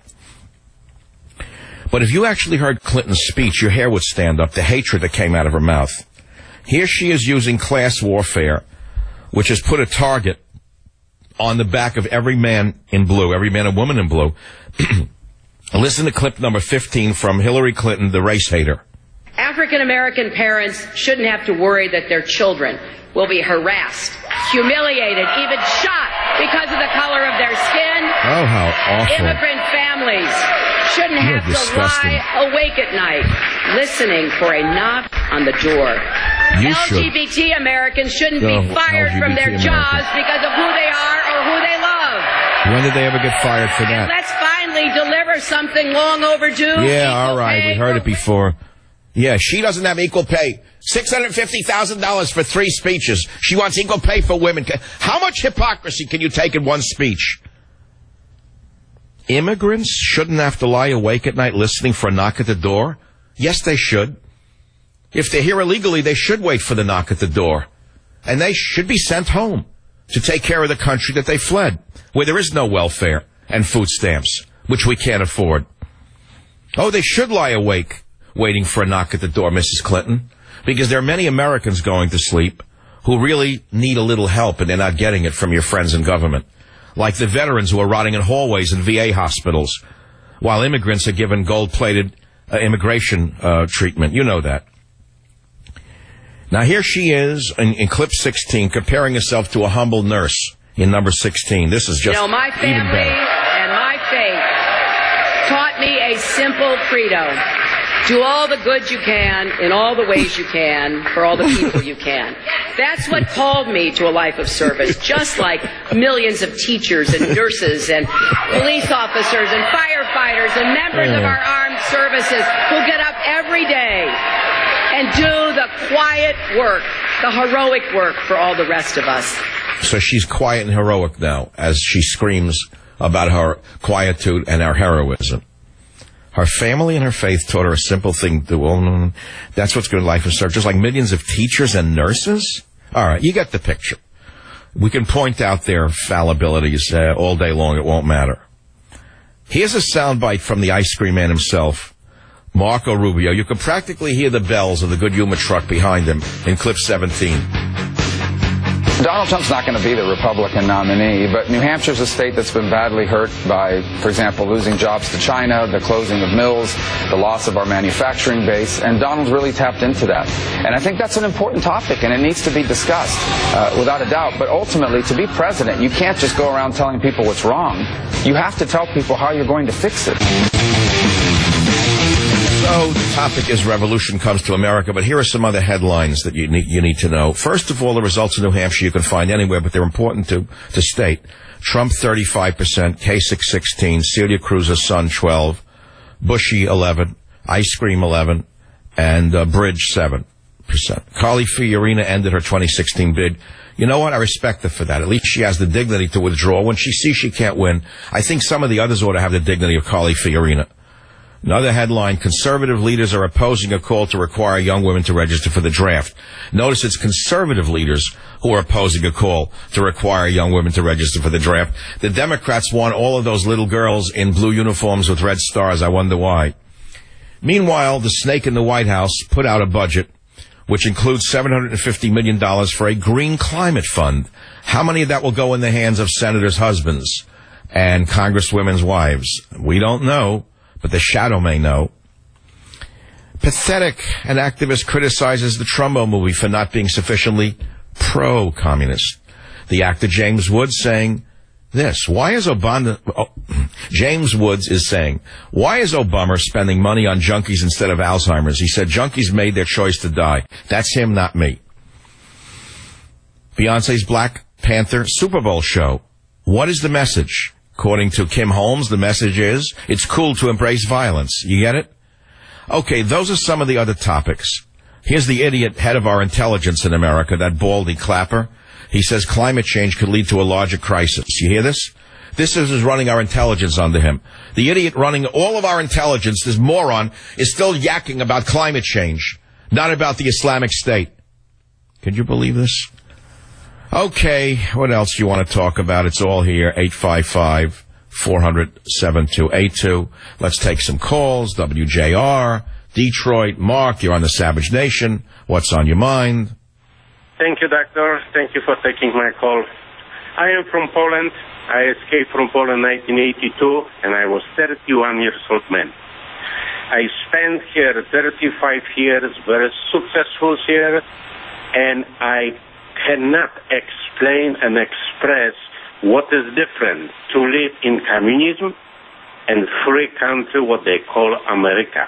But if you actually heard Clinton's speech, your hair would stand up, the hatred that came out of her mouth. Here she is using class warfare, which has put a target on the back of every man in blue, every man and woman in blue. Listen to clip number 15 from Hillary Clinton, the race hater. African-American parents shouldn't have to worry that their children will be harassed, humiliated, even shot because of the color of their skin. Oh, how awful. Immigrant families shouldn't have to lie awake at night listening for a knock on the door. LGBT Americans shouldn't be fired from their jobs because of who they are or who they love. When did they ever get fired for that? And let's finally deliver something long overdue. Yeah, all right. We heard it before. Yeah, she doesn't have equal pay. $650,000 for 3 speeches. She wants equal pay for women. How much hypocrisy can you take in one speech? Immigrants shouldn't have to lie awake at night listening for a knock at the door? Yes, they should. If they're here illegally, they should wait for the knock at the door. And they should be sent home to take care of the country that they fled, where there is no welfare and food stamps, which we can't afford. Oh, they should lie awake waiting for a knock at the door, Mrs. Clinton, because there are many Americans going to sleep who really need a little help, and they're not getting it from your friends in government, like the veterans who are rotting in hallways in VA hospitals, while immigrants are given gold-plated immigration treatment. You know that. Now, here she is in clip 16, comparing herself to a humble nurse in number 16. This is just my family even better. And my faith taught me a simple credo. Do all the good you can in all the ways you can for all the people you can. That's what called me to a life of service, just like millions of teachers and nurses and police officers and firefighters and members of our armed services who get up every day and do the quiet work, the heroic work for all the rest of us. So she's quiet and heroic now as she screams about her quietude and her heroism. Her family and her faith taught her a simple thing. That's what's good in life of service. Just like millions of teachers and nurses. All right, you get the picture. We can point out their fallibilities all day long. It won't matter. Here's a soundbite from the ice cream man himself, Marco Rubio. You can practically hear the bells of the good humor truck behind him in clip 17. Donald Trump's not going to be the Republican nominee, but New Hampshire's a state that's been badly hurt by, for example, losing jobs to China, the closing of mills, the loss of our manufacturing base, and Donald's really tapped into that. And I think that's an important topic, and it needs to be discussed, without a doubt. But ultimately, to be president, you can't just go around telling people what's wrong. You have to tell people how you're going to fix it. So the topic is revolution comes to America, but here are some other headlines that you need to know. First of all, the results in New Hampshire you can find anywhere, but they're important to state. Trump 35%, Kasich 16, Celia Cruz's son 12, Bushy 11, Ice Cream 11, and Bridge 7%. Carly Fiorina ended her 2016 bid. You know what? I respect her for that. At least she has the dignity to withdraw when she sees she can't win. I think some of the others ought to have the dignity of Carly Fiorina. Another headline, conservative leaders are opposing a call to require young women to register for the draft. Notice it's conservative leaders who are opposing a call to require young women to register for the draft. The Democrats want all of those little girls in blue uniforms with red stars. I wonder why. Meanwhile, the snake in the White House put out a budget which includes $750 million for a green climate fund. How many of that will go in the hands of senators' husbands and congresswomen's wives? We don't know. But the shadow may know. Pathetic. An activist criticizes the Trumbo movie for not being sufficiently pro-communist. The actor James Woods saying this. James Woods is saying, why is Obama spending money on junkies instead of Alzheimer's? He said junkies made their choice to die. That's him, not me. Beyonce's Black Panther Super Bowl show. What is the message? According to Kim Holmes, the message is, it's cool to embrace violence. You get it? Okay, those are some of the other topics. Here's the idiot head of our intelligence in America, that Baldy Clapper. He says climate change could lead to a larger crisis. You hear this? This is running our intelligence under him. The idiot running all of our intelligence, this moron, is still yakking about climate change, not about the Islamic State. Can you believe this? Okay, what else do you want to talk about? It's all here, 855-400-7282. Let's take some calls. WJR, Detroit. Mark, you're on the Savage Nation. What's on your mind? Thank you, Doctor. Thank you for taking my call. I am from Poland. I escaped from Poland in 1982, and I was 31 years old man. I spent here 35 years, very successful here, and I cannot explain and express what is different to live in communism and free country, what they call America.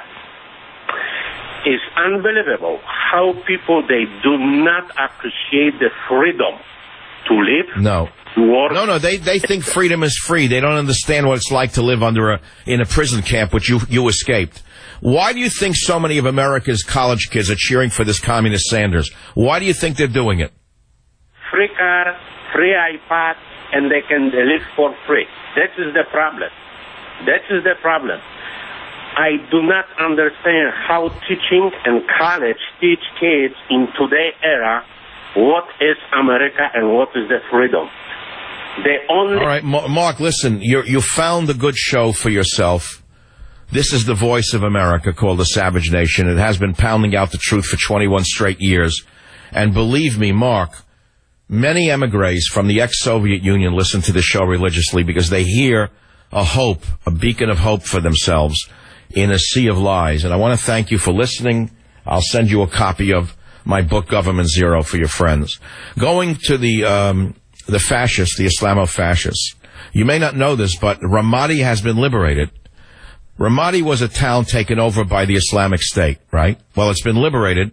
It's unbelievable how people, they do not appreciate the freedom to live. No. No, they think freedom is free. They don't understand what it's like to live in a prison camp, which you escaped. Why do you think so many of America's college kids are cheering for this communist Sanders? Why do you think they're doing it? Free car, free iPad, and they can live for free. That is the problem. That is the problem. I do not understand how teaching and college teach kids in today's era what is America and what is the freedom. All right, Mark, listen, you found a good show for yourself. This is the voice of America, called The Savage Nation. It has been pounding out the truth for 21 straight years. And believe me, Mark, many emigres from the ex-Soviet Union listen to the show religiously because they hear a beacon of hope for themselves in a sea of lies. And I want to thank you for listening. I'll send you a copy of my book, Government Zero, for your friends. Going to the fascists, the Islamo-fascists. You may not know this, but Ramadi has been liberated. Ramadi was a town taken over by the Islamic State, right? Well, it's been liberated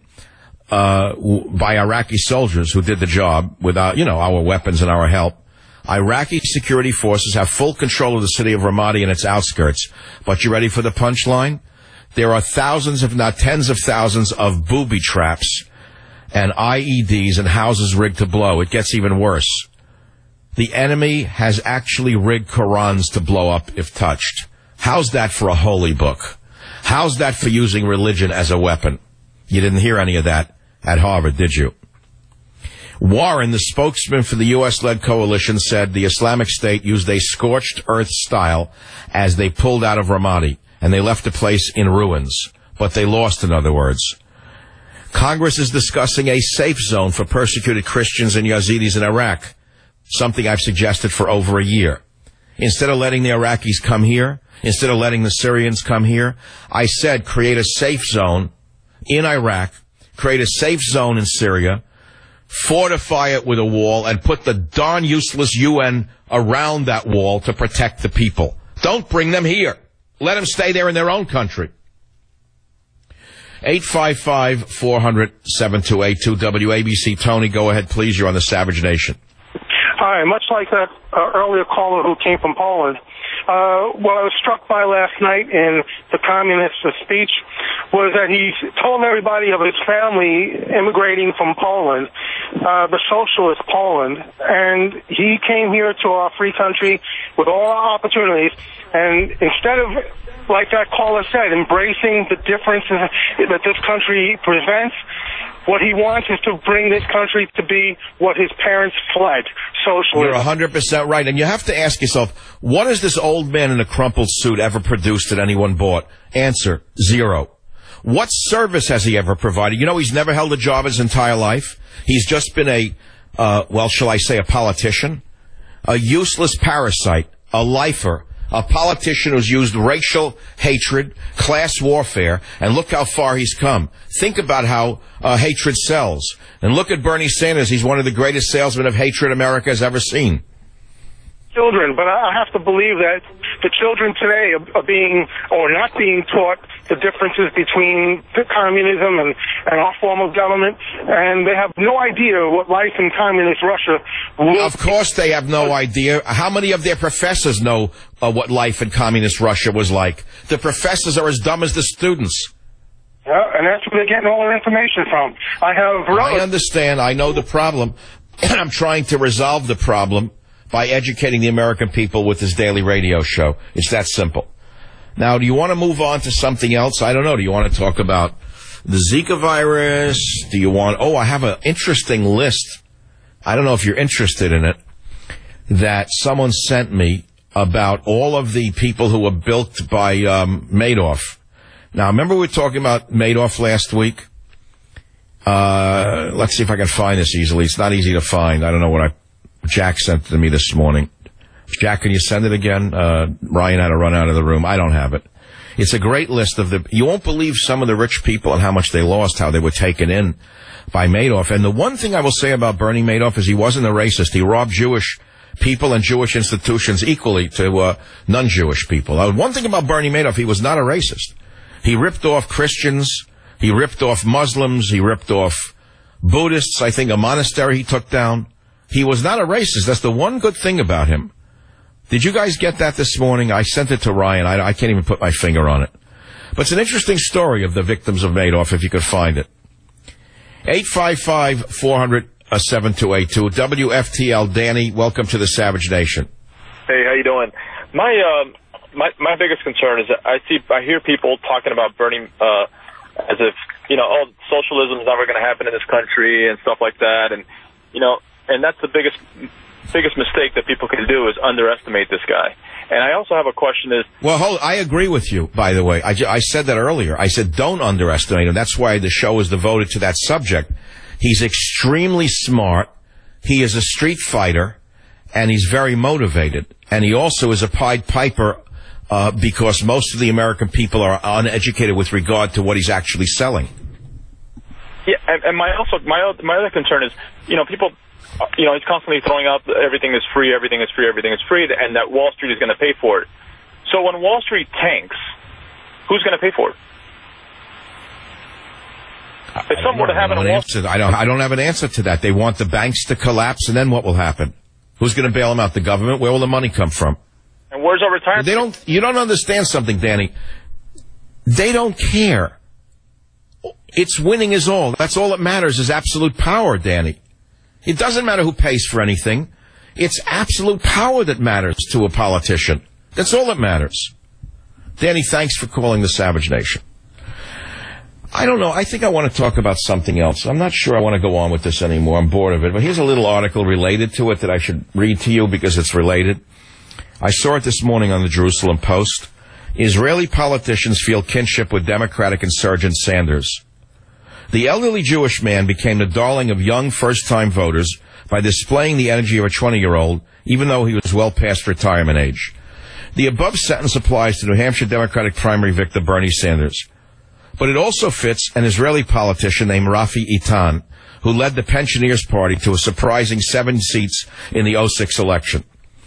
by Iraqi soldiers who did the job without, our weapons and our help. Iraqi security forces have full control of the city of Ramadi and its outskirts. But you ready for the punchline? There are thousands, if not tens of thousands, of booby traps and IEDs and houses rigged to blow. It gets even worse. The enemy has actually rigged Qurans to blow up if touched. How's that for a holy book? How's that for using religion as a weapon? You didn't hear any of that at Harvard, did you? Warren, the spokesman for the U.S.-led coalition, said the Islamic State used a scorched earth style as they pulled out of Ramadi, and they left the place in ruins. But they lost, in other words. Congress is discussing a safe zone for persecuted Christians and Yazidis in Iraq, something I've suggested for over a year. Instead of letting the Iraqis come here, instead of letting the Syrians come here, I said create a safe zone in Iraq, create a safe zone in Syria, fortify it with a wall, and put the darn useless UN around that wall to protect the people. Don't bring them here. Let them stay there in their own country. 855-400-7282 WABC. Tony, go ahead, please. You're on the Savage Nation. Hi. Much like that earlier caller who came from Poland, what I was struck by last night in the communist speech was that he told everybody of his family immigrating from Poland, the socialist Poland, and he came here to our free country with all our opportunities, and instead of, like that caller said, embracing the differences that this country presents, what he wants is to bring this country to be what his parents fled, socialism. You're 100% right. And you have to ask yourself, what has this old man in a crumpled suit ever produced that anyone bought? Answer, zero. What service has he ever provided? He's never held a job his entire life. He's just been shall I say a politician? A useless parasite, a lifer, a politician who's used racial hatred, class warfare, and look how far he's come. Think about how hatred sells. And look at Bernie Sanders. He's one of the greatest salesmen of hatred America has ever seen. Children, but I have to believe that the children today are being or not being taught the differences between communism and our form of government, and they have no idea what life in communist Russia will. Of course they have no idea. How many of their professors know what life in communist Russia was like? The professors are as dumb as the students. Yeah, and that's where they're getting all their information from. I understand. I know the problem. I'm trying to resolve the problem by educating the American people with this daily radio show. It's that simple. Now, do you want to move on to something else? I don't know. Do you want to talk about the Zika virus? Do you want... I have an interesting list. I don't know if you're interested in it, that someone sent me about all of the people who were bilked by Madoff. Now, remember we were talking about Madoff last week? Let's see if I can find this easily. It's not easy to find. I don't know what Jack sent it to me this morning. Jack, can you send it again? Ryan had to run out of the room. I don't have it. It's a great list of you won't believe some of the rich people and how much they lost, how they were taken in by Madoff. And the one thing I will say about Bernie Madoff is he wasn't a racist. He robbed Jewish people and Jewish institutions equally to non-Jewish people. One thing about Bernie Madoff, he was not a racist. He ripped off Christians. He ripped off Muslims. He ripped off Buddhists. I think a monastery he took down. He was not a racist. That's the one good thing about him. Did you guys get that this morning? I sent it to Ryan. I can't even put my finger on it. But it's an interesting story of the victims of Madoff, if you could find it. 855-400-7282. WFTL, Danny, welcome to the Savage Nation. Hey, how you doing? My biggest concern is that I hear people talking about Bernie as if, socialism is never going to happen in this country and stuff like that. And, and that's the biggest mistake that people can do is underestimate this guy. And I also have a question is... Well, I agree with you, by the way. I said that earlier. I said don't underestimate him. That's why the show is devoted to that subject. He's extremely smart. He is a street fighter, and he's very motivated. And he also is a Pied Piper because most of the American people are uneducated with regard to what he's actually selling. Yeah, and my other concern is, people... he's constantly throwing out everything is free, and that Wall Street is going to pay for it. So when Wall Street tanks, who's going to pay for it? If something were to happen on Wall Street... I don't have an answer to that. They want the banks to collapse, and then what will happen? Who's going to bail them out? The government? Where will the money come from? And where's our retirement? You don't understand something, Danny. They don't care. It's winning is all. That's all that matters is absolute power, Danny. It doesn't matter who pays for anything. It's absolute power that matters to a politician. That's all that matters. Danny, thanks for calling the Savage Nation. I don't know. I think I want to talk about something else. I'm not sure I want to go on with this anymore. I'm bored of it. But here's a little article related to it that I should read to you because it's related. I saw it this morning on the Jerusalem Post. Israeli politicians feel kinship with Democratic insurgent Sanders. The elderly Jewish man became the darling of young first-time voters by displaying the energy of a 20-year-old, even though he was well past retirement age. The above sentence applies to New Hampshire Democratic primary victor Bernie Sanders. But it also fits an Israeli politician named Rafi Eitan, who led the Pensioners Party to a surprising 7 seats in the 2006 election.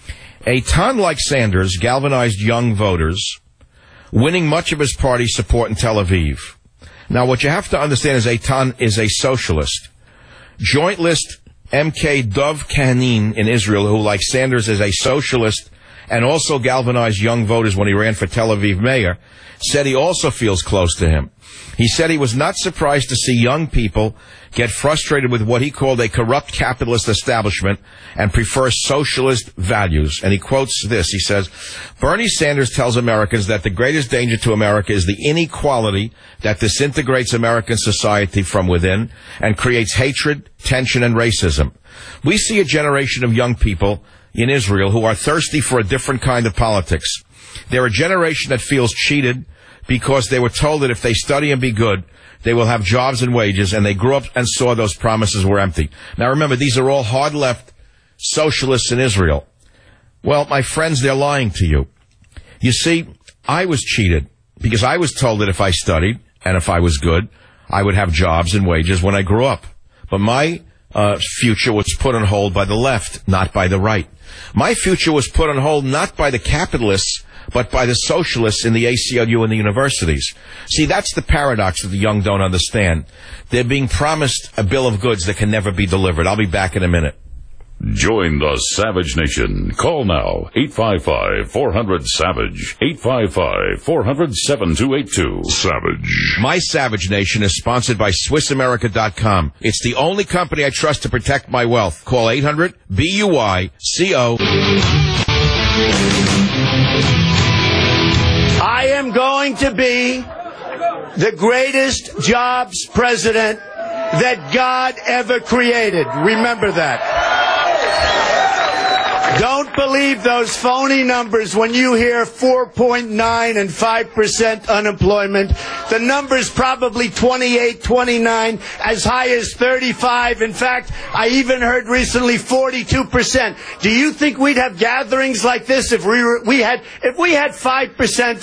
Eitan, like Sanders, galvanized young voters, winning much of his party's support in Tel Aviv. Now, what you have to understand is Eitan is a socialist. Joint List MK Dov Kanin in Israel, who, like Sanders, is a socialist and also galvanized young voters when he ran for Tel Aviv mayor, said he also feels close to him. He said he was not surprised to see young people get frustrated with what he called a corrupt capitalist establishment and prefer socialist values. And he quotes this. He says, Bernie Sanders tells Americans that the greatest danger to America is the inequality that disintegrates American society from within and creates hatred, tension, and racism. We see a generation of young people in Israel who are thirsty for a different kind of politics. They're a generation that feels cheated because they were told that if they study and be good, they will have jobs and wages, and they grew up and saw those promises were empty. Now remember, these are all hard-left socialists in Israel. Well, my friends, they're lying to you. You see, I was cheated because I was told that if I studied and if I was good, I would have jobs and wages when I grew up. But my future was put on hold by the left, not by the right. My future was put on hold not by the capitalists, but by the socialists in the ACLU and the universities. See, that's the paradox that the young don't understand. They're being promised a bill of goods that can never be delivered. I'll be back in a minute. Join the Savage Nation. Call now, 855-400-SAVAGE, 855-400-7282. Savage. My Savage Nation is sponsored by SwissAmerica.com. It's the only company I trust to protect my wealth. Call 800-BUYCO. I am going to be the greatest jobs president that God ever created. Remember that. Don't believe those phony numbers when you hear 4.9 and 5% unemployment. The number's probably 28, 29, as high as 35. In fact, I even heard recently 42%. Do you think we'd have gatherings like this if we had 5%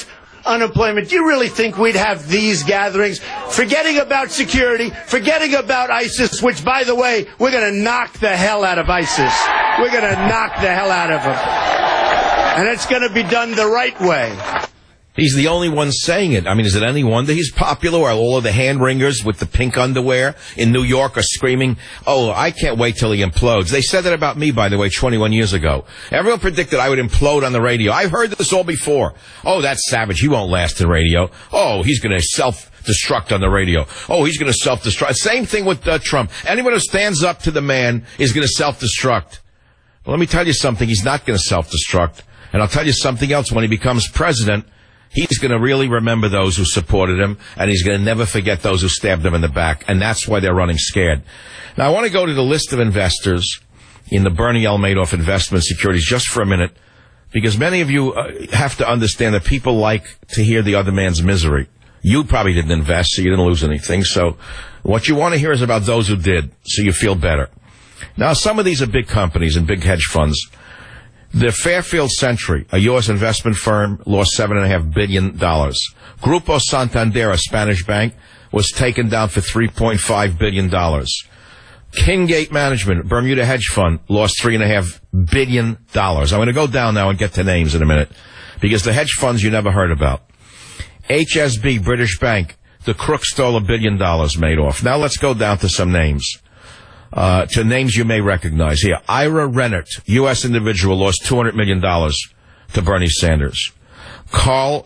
unemployment. Do you really think we'd have these gatherings? Forgetting about security, forgetting about ISIS, which, by the way, we're going to knock the hell out of ISIS. We're going to knock the hell out of them. And it's going to be done the right way. He's the only one saying it. I mean, is it any wonder he's popular? While all of the hand-wringers with the pink underwear in New York are screaming, oh, I can't wait till he implodes. They said that about me, by the way, 21 years ago. Everyone predicted I would implode on the radio. I've heard this all before. Oh, that's savage. He won't last in radio. Oh, he's going to self-destruct on the radio. Oh, he's going to self-destruct. Same thing with Trump. Anyone who stands up to the man is going to self-destruct. Well, let me tell you something. He's not going to self-destruct. And I'll tell you something else. When he becomes president, he's going to really remember those who supported him, and he's going to never forget those who stabbed him in the back, and that's why they're running scared. Now, I want to go to the list of investors in the Bernie L. Madoff investment securities just for a minute, because many of you have to understand that people like to hear the other man's misery. You probably didn't invest, so you didn't lose anything. So what you want to hear is about those who did, so you feel better. Now, some of these are big companies and big hedge funds. The Fairfield Century, a U.S. investment firm, lost $7.5 billion. Grupo Santander, a Spanish bank, was taken down for $3.5 billion. Kingate Management, Bermuda hedge fund, lost $3.5 billion. I'm going to go down now and get to names in a minute, because the hedge funds you never heard about. HSB, British bank, the crook stole $1 billion made off. Now let's go down to some names. To names you may recognize here. Ira Rennert, U.S. individual, lost $200 million to Bernie Sanders. Carl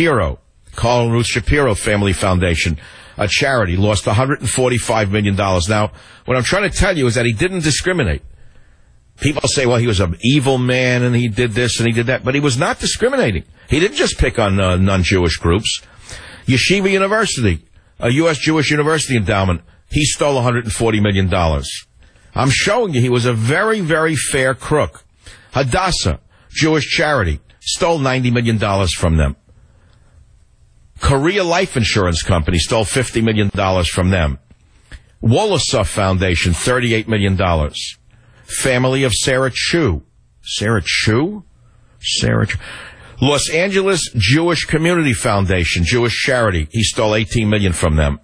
and Ruth Shapiro Family Foundation, a charity, lost $145 million. Now, what I'm trying to tell you is that he didn't discriminate. People say, well, he was an evil man and he did this and he did that, but he was not discriminating. He didn't just pick on non-Jewish groups. Yeshiva University, a U.S. Jewish university endowment, he stole $140 million. I'm showing you he was a very, very fair crook. Hadassah, Jewish charity, stole $90 million from them. Korea Life Insurance Company stole $50 million from them. Wolosoff Foundation, $38 million. Family of Sarah Chu. Los Angeles Jewish Community Foundation, Jewish charity, he stole $18 million from them.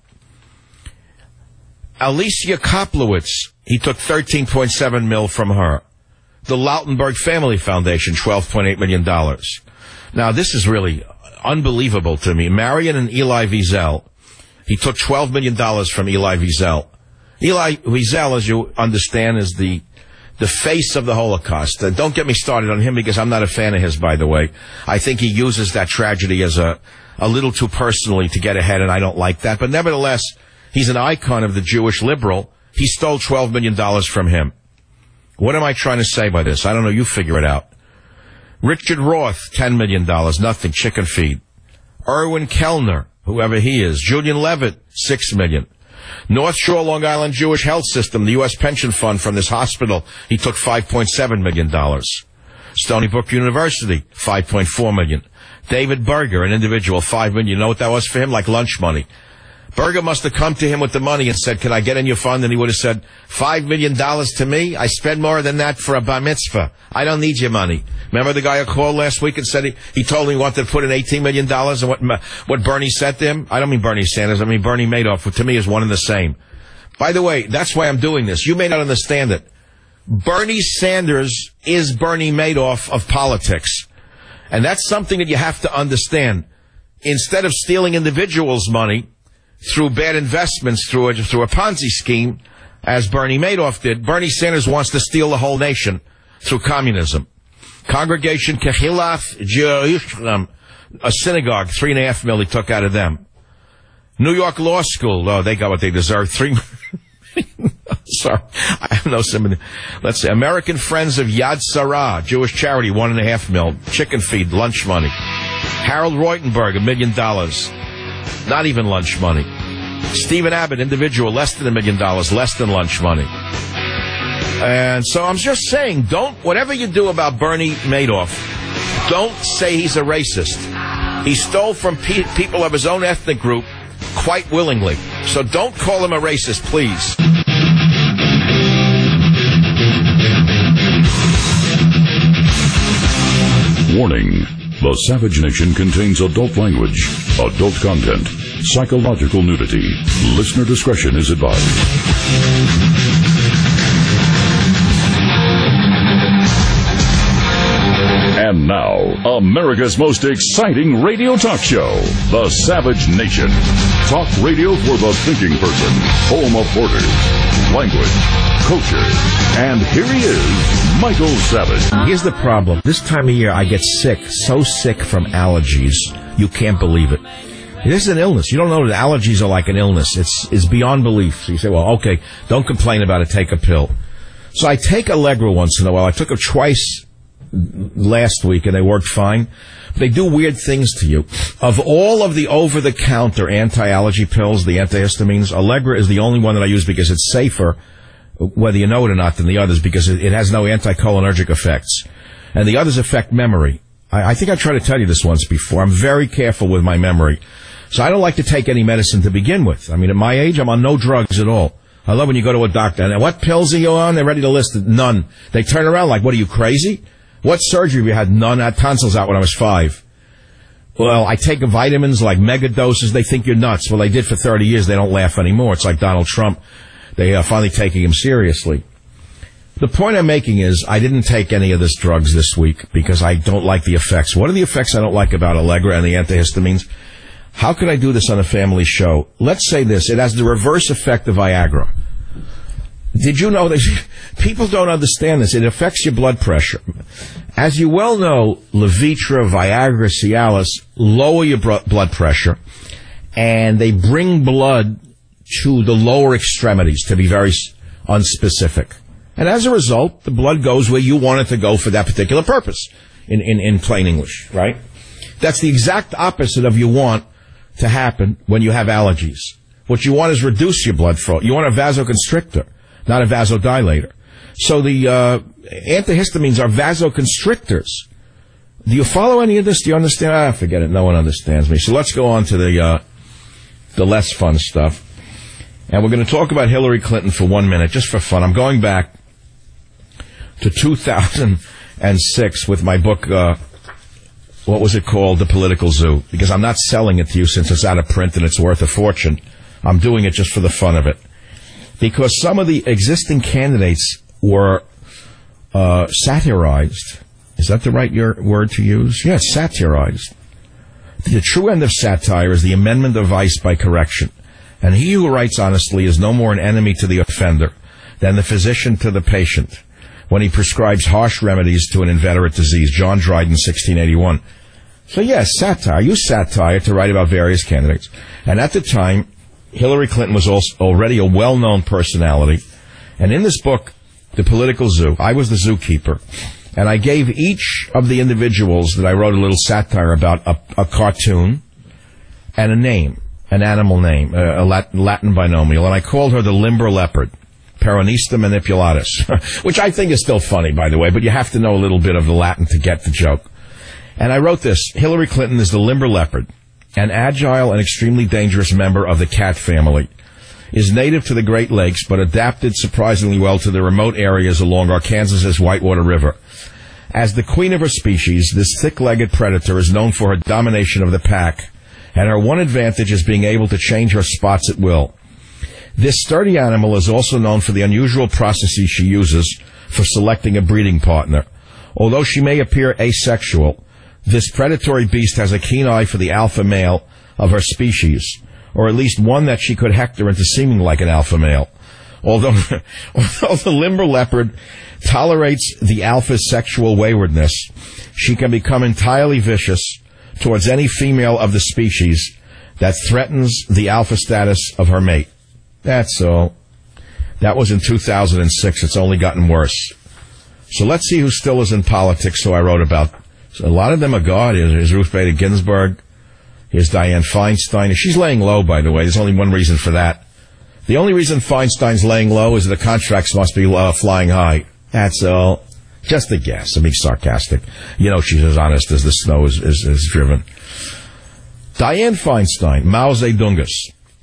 Alicia Koplowitz, he took $13.7 million from her. The Lautenberg Family Foundation, $12.8 million. Now, this is really unbelievable to me. Marion and Elie Wiesel, he took $12 million from Elie Wiesel. Elie Wiesel, as you understand, is the face of the Holocaust. Don't get me started on him, because I'm not a fan of his, by the way. I think he uses that tragedy as a little too personally to get ahead, and I don't like that. But nevertheless, he's an icon of the Jewish liberal. He stole $12 million from him. What am I trying to say by this? I don't know. You figure it out. Richard Roth, $10 million. Nothing. Chicken feed. Erwin Kellner, whoever he is. Julian Levitt, $6 million. North Shore Long Island Jewish Health System, the U.S. pension fund from this hospital, he took $5.7 million. Stony Brook University, $5.4 million. David Berger, an individual, $5 million. You know what that was for him? Like lunch money. Berger must have come to him with the money and said, can I get in your fund? And he would have said, $5 million to me? I spend more than that for a bar mitzvah. I don't need your money. Remember the guy who called last week and said he told me he wanted to put in $18 million and what Bernie said to him? I don't mean Bernie Sanders. I mean Bernie Madoff, who to me is one and the same. By the way, that's why I'm doing this. You may not understand it. Bernie Sanders is Bernie Madoff of politics. And that's something that you have to understand. Instead of stealing individuals' money through bad investments, through a Ponzi scheme, as Bernie Madoff did, Bernie Sanders wants to steal the whole nation through communism. Congregation Kehilath Jerusalem, a synagogue, $3.5 million he took out of them. New York Law School, oh, they got what they deserve, Sorry, I have no sympathy. Let's see. American Friends of Yad Sarah, Jewish charity, $1.5 million. Chicken feed, lunch money. Harold Reutenberg, $1 million. Not even lunch money. Stephen Abbott, individual, less than $1 million, less than lunch money. And so I'm just saying, whatever you do about Bernie Madoff, don't say he's a racist. He stole from people of his own ethnic group quite willingly. So don't call him a racist, please. Warning. The Savage Nation contains adult language, adult content, psychological nudity. Listener discretion is advised. And now, America's most exciting radio talk show, The Savage Nation. Talk radio for the thinking person, home of borders, language, culture. And here he is, Michael Savage. Here's the problem. This time of year, I get sick, so sick from allergies. You can't believe it. This is an illness. You don't know that allergies are like an illness. It's beyond belief. So you say, well, okay, don't complain about it. Take a pill. So I take Allegra once in a while. I took it twice last week, and they worked fine. They do weird things to you. Of all of the over-the-counter anti-allergy pills, the antihistamines, Allegra is the only one that I use because it's safer, whether you know it or not, than the others, because it has no anticholinergic effects. And the others affect memory. I think I tried to tell you this once before. I'm very careful with my memory. So I don't like to take any medicine to begin with. I mean, at my age, I'm on no drugs at all. I love when you go to a doctor, and what pills are you on? They're ready to list it. None. They turn around like, what are you, crazy? What surgery have you had? None. I had tonsils out when I was 5. Well, I take vitamins like mega doses. They think you're nuts. Well, they did for 30 years. They don't laugh anymore. It's like Donald Trump. They are finally taking him seriously. The point I'm making is I didn't take any of this drugs this week because I don't like the effects. What are the effects I don't like about Allegra and the antihistamines? How could I do this on a family show? Let's say this. It has the reverse effect of Viagra. Did you know that people don't understand this? It affects your blood pressure. As you well know, Levitra, Viagra, Cialis lower your blood pressure, and they bring blood to the lower extremities, to be very unspecific. And as a result, the blood goes where you want it to go for that particular purpose, in plain English, right? That's the exact opposite of you want to happen when you have allergies. What you want is reduce your blood flow. You want a vasoconstrictor, not a vasodilator. So the antihistamines are vasoconstrictors. Do you follow any of this? Do you understand? Forget it. No one understands me. So let's go on to the less fun stuff. And we're going to talk about Hillary Clinton for 1 minute, just for fun. I'm going back to 2006 with my book, what was it called? The Political Zoo. Because I'm not selling it to you since it's out of print and it's worth a fortune. I'm doing it just for the fun of it. Because some of the existing candidates were satirized. Is that the right word to use? Yes, satirized. The true end of satire is the amendment of vice by correction. And he who writes honestly is no more an enemy to the offender than the physician to the patient when he prescribes harsh remedies to an inveterate disease. John Dryden, 1681. So yes, satire. I use satire to write about various candidates. And at the time, Hillary Clinton was already a well-known personality. And in this book, The Political Zoo, I was the zookeeper. And I gave each of the individuals that I wrote a little satire about a cartoon and a name, an animal name, a Latin binomial. And I called her the limber leopard, Peronista manipulatus, which I think is still funny, by the way, but you have to know a little bit of the Latin to get the joke. And I wrote this: Hillary Clinton is the limber leopard, an agile and extremely dangerous member of the cat family, is native to the Great Lakes, but adapted surprisingly well to the remote areas along Arkansas's Whitewater River. As the queen of her species, this thick-legged predator is known for her domination of the pack, and her one advantage is being able to change her spots at will. This sturdy animal is also known for the unusual processes she uses for selecting a breeding partner. Although she may appear asexual, this predatory beast has a keen eye for the alpha male of her species, or at least one that she could hector into seeming like an alpha male. Although the limber leopard tolerates the alpha's sexual waywardness, she can become entirely vicious towards any female of the species that threatens the alpha status of her mate. That's all. That was in 2006. It's only gotten worse. So let's see who still is in politics who I wrote about. So a lot of them are gone. Here's Ruth Bader Ginsburg. Here's Dianne Feinstein. She's laying low, by the way. There's only one reason for that. The only reason Feinstein's laying low is the contracts must be flying high. That's all. Just a guess. I'm being sarcastic. You know she's as honest as the snow is driven. Dianne Feinstein, Mao Zedongus.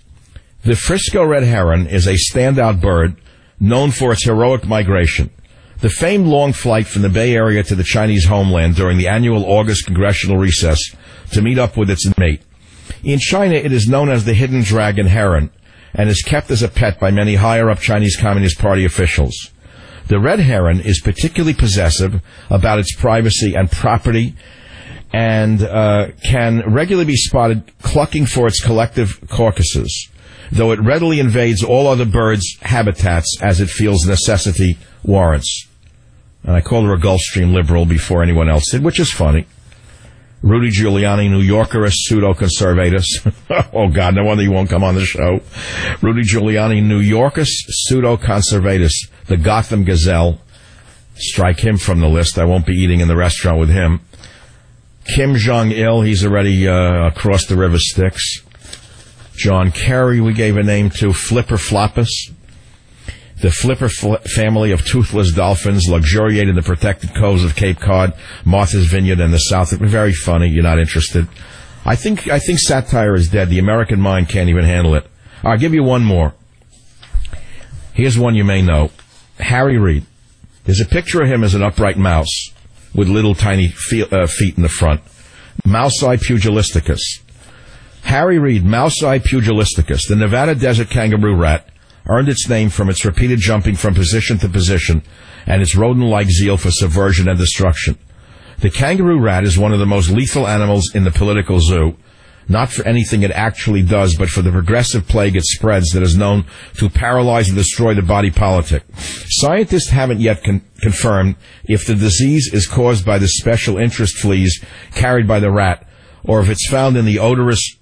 The Frisco red heron is a standout bird known for its heroic migration. The famed long flight from the Bay Area to the Chinese homeland during the annual August congressional recess to meet up with its mate. In China, it is known as the hidden dragon heron and is kept as a pet by many higher-up Chinese Communist Party officials. The red heron is particularly possessive about its privacy and property and can regularly be spotted clucking for its collective carcasses, though it readily invades all other birds' habitats as it feels necessity warrants. And I called her a Gulfstream liberal before anyone else did, which is funny. Rudy Giuliani, New Yorker, a pseudo-conservatus. Oh, God, no wonder you won't come on the show. Rudy Giuliani, New Yorker, pseudo-conservatus, the Gotham Gazelle. Strike him from the list. I won't be eating in the restaurant with him. Kim Jong-il, he's already across the river Styx. John Kerry, we gave a name to. Flipper Floppus. The Flipper family of toothless dolphins luxuriate in the protected coves of Cape Cod, Martha's Vineyard, and the South. Very funny. You're not interested. I think satire is dead. The American mind can't even handle it. I'll give you one more. Here's one you may know. Harry Reid. There's a picture of him as an upright mouse with little tiny feet in the front. Mouse-eye pugilisticus. Harry Reid, Mouse-eye pugilisticus, the Nevada desert kangaroo rat, earned its name from its repeated jumping from position to position and its rodent-like zeal for subversion and destruction. The kangaroo rat is one of the most lethal animals in the political zoo, not for anything it actually does, but for the progressive plague it spreads that is known to paralyze and destroy the body politic. Scientists haven't yet confirmed if the disease is caused by the special interest fleas carried by the rat, or if it's found in the odorous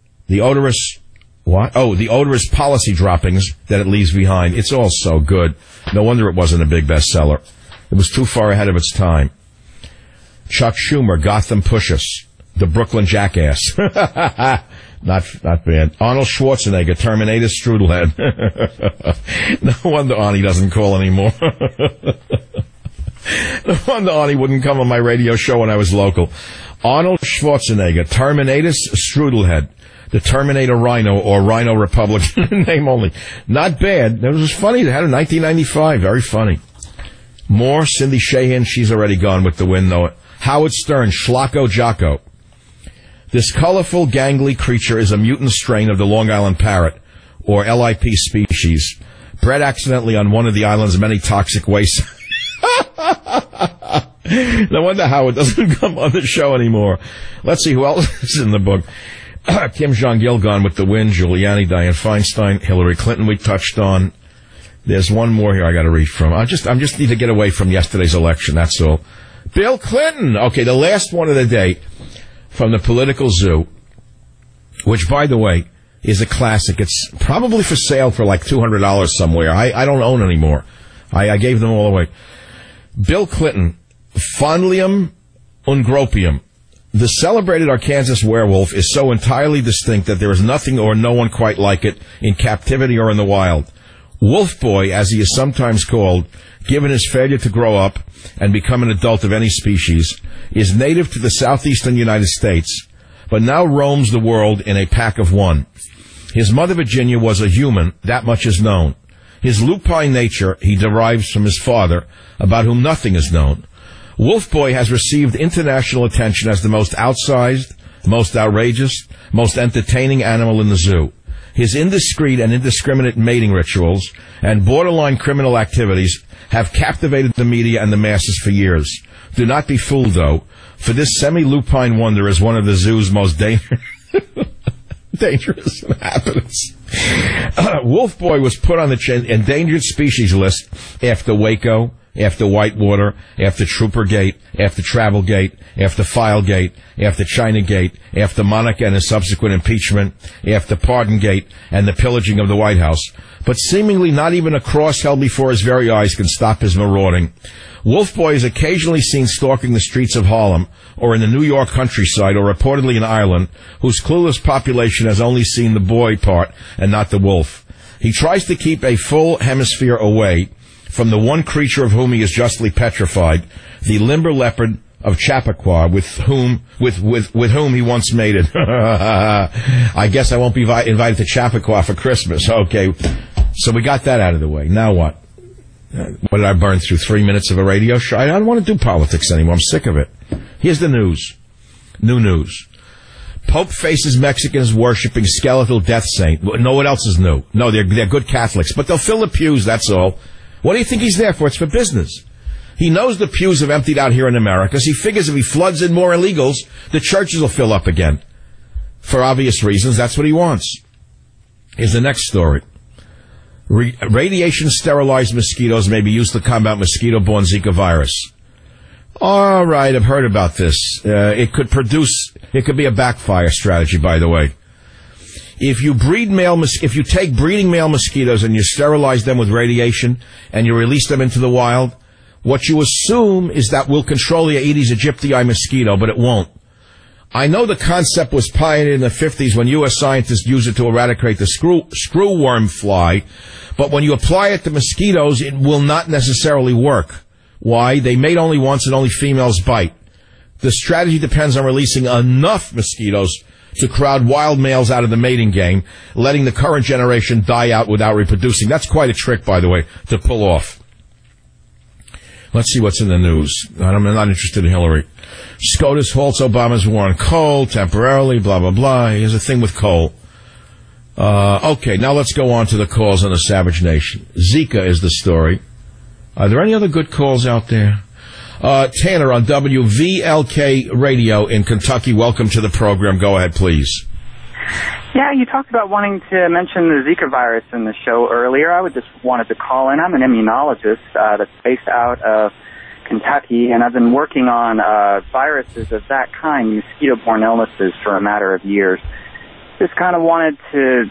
policy droppings that it leaves behind. It's all so good. No wonder it wasn't a big bestseller. It was too far ahead of its time. Chuck Schumer, Gotham Pushus, the Brooklyn Jackass. Not bad. Arnold Schwarzenegger, Terminator Strudelhead. No wonder Arnie doesn't call anymore. No wonder Arnie wouldn't come on my radio show when I was local. Arnold Schwarzenegger, Terminator Strudelhead. The Terminator Rhino, or Rhino Republican, name only. Not bad. It was funny. They had it in 1995. Very funny. More, Cindy Sheehan. She's already gone with the wind, though. Howard Stern, Schlocko Jocko. This colorful, gangly creature is a mutant strain of the Long Island parrot, or LIP species, bred accidentally on one of the island's many toxic wastes. No wonder Howard doesn't come on the show anymore. Let's see who else is in the book. Kim Jong-il gone with the wind, Giuliani, Dianne Feinstein, Hillary Clinton we touched on. There's one more here I got to read from. I just need to get away from yesterday's election, that's all. Bill Clinton. Okay, the last one of the day from the Political Zoo, which, by the way, is a classic. It's probably for sale for like $200 somewhere. I don't own anymore. I gave them all away. Bill Clinton, Fonlium ungropium. The celebrated Arkansas werewolf is so entirely distinct that there is nothing or no one quite like it in captivity or in the wild. Wolf Boy, as he is sometimes called, given his failure to grow up and become an adult of any species, is native to the southeastern United States, but now roams the world in a pack of one. His mother, Virginia, was a human, that much is known. His lupine nature he derives from his father, about whom nothing is known. Wolf Boy has received international attention as the most outsized, most outrageous, most entertaining animal in the zoo. His indiscreet and indiscriminate mating rituals and borderline criminal activities have captivated the media and the masses for years. Do not be fooled, though, for this semi-lupine wonder is one of the zoo's most dangerous inhabitants. Wolf Boy was put on the endangered species list after Waco, after Whitewater, after Trooper Gate, after Travel Gate, after File Gate, after China Gate, after Monica and his subsequent impeachment, after Pardon Gate and the pillaging of the White House. But seemingly not even a cross held before his very eyes can stop his marauding. Wolf Boy is occasionally seen stalking the streets of Harlem or in the New York countryside or reportedly in Ireland, whose clueless population has only seen the boy part and not the wolf. He tries to keep a full hemisphere away from the one creature of whom he is justly petrified, the limber leopard of Chappaqua, with whom he once mated. I guess I won't be invited to Chappaqua for Christmas. Okay, so we got that out of the way. Now what? What did I burn through 3 minutes of a radio show? I don't want to do politics anymore. I'm sick of it. Here's the news. New news. Pope faces Mexicans worshipping skeletal death saint. No, what else is new? No, they're good Catholics, but they'll fill the pews, that's all. What do you think he's there for? It's for business. He knows the pews have emptied out here in America, so he figures if he floods in more illegals, the churches will fill up again. For obvious reasons, that's what he wants. Here's the next story. Radiation-sterilized mosquitoes may be used to combat mosquito-borne Zika virus. All right, I've heard about this. It could be a backfire strategy, by the way. If you take breeding male mosquitoes and you sterilize them with radiation and you release them into the wild, what you assume is that will control the Aedes aegypti mosquito, but it won't. I know the concept was pioneered in the 50s when U.S. scientists used it to eradicate the screwworm fly, but when you apply it to mosquitoes, it will not necessarily work. Why? They mate only once and only females bite. The strategy depends on releasing enough mosquitoes to crowd wild males out of the mating game, letting the current generation die out without reproducing. That's quite a trick, by the way, to pull off. Let's see what's in the news. I'm not interested in Hillary. SCOTUS halts Obama's war on coal temporarily, blah, blah, blah. Here's a thing with coal. Okay, now let's go on to the calls on the Savage Nation. Zika is the story. Are there any other good calls out there? Tanner on WVLK Radio in Kentucky. Welcome to the program. Go ahead, please. Yeah, you talked about wanting to mention the Zika virus in the show earlier. I would just wanted to call in. I'm an immunologist that's based out of Kentucky, and I've been working on viruses of that kind, mosquito-borne illnesses, for a matter of years. Just kind of wanted to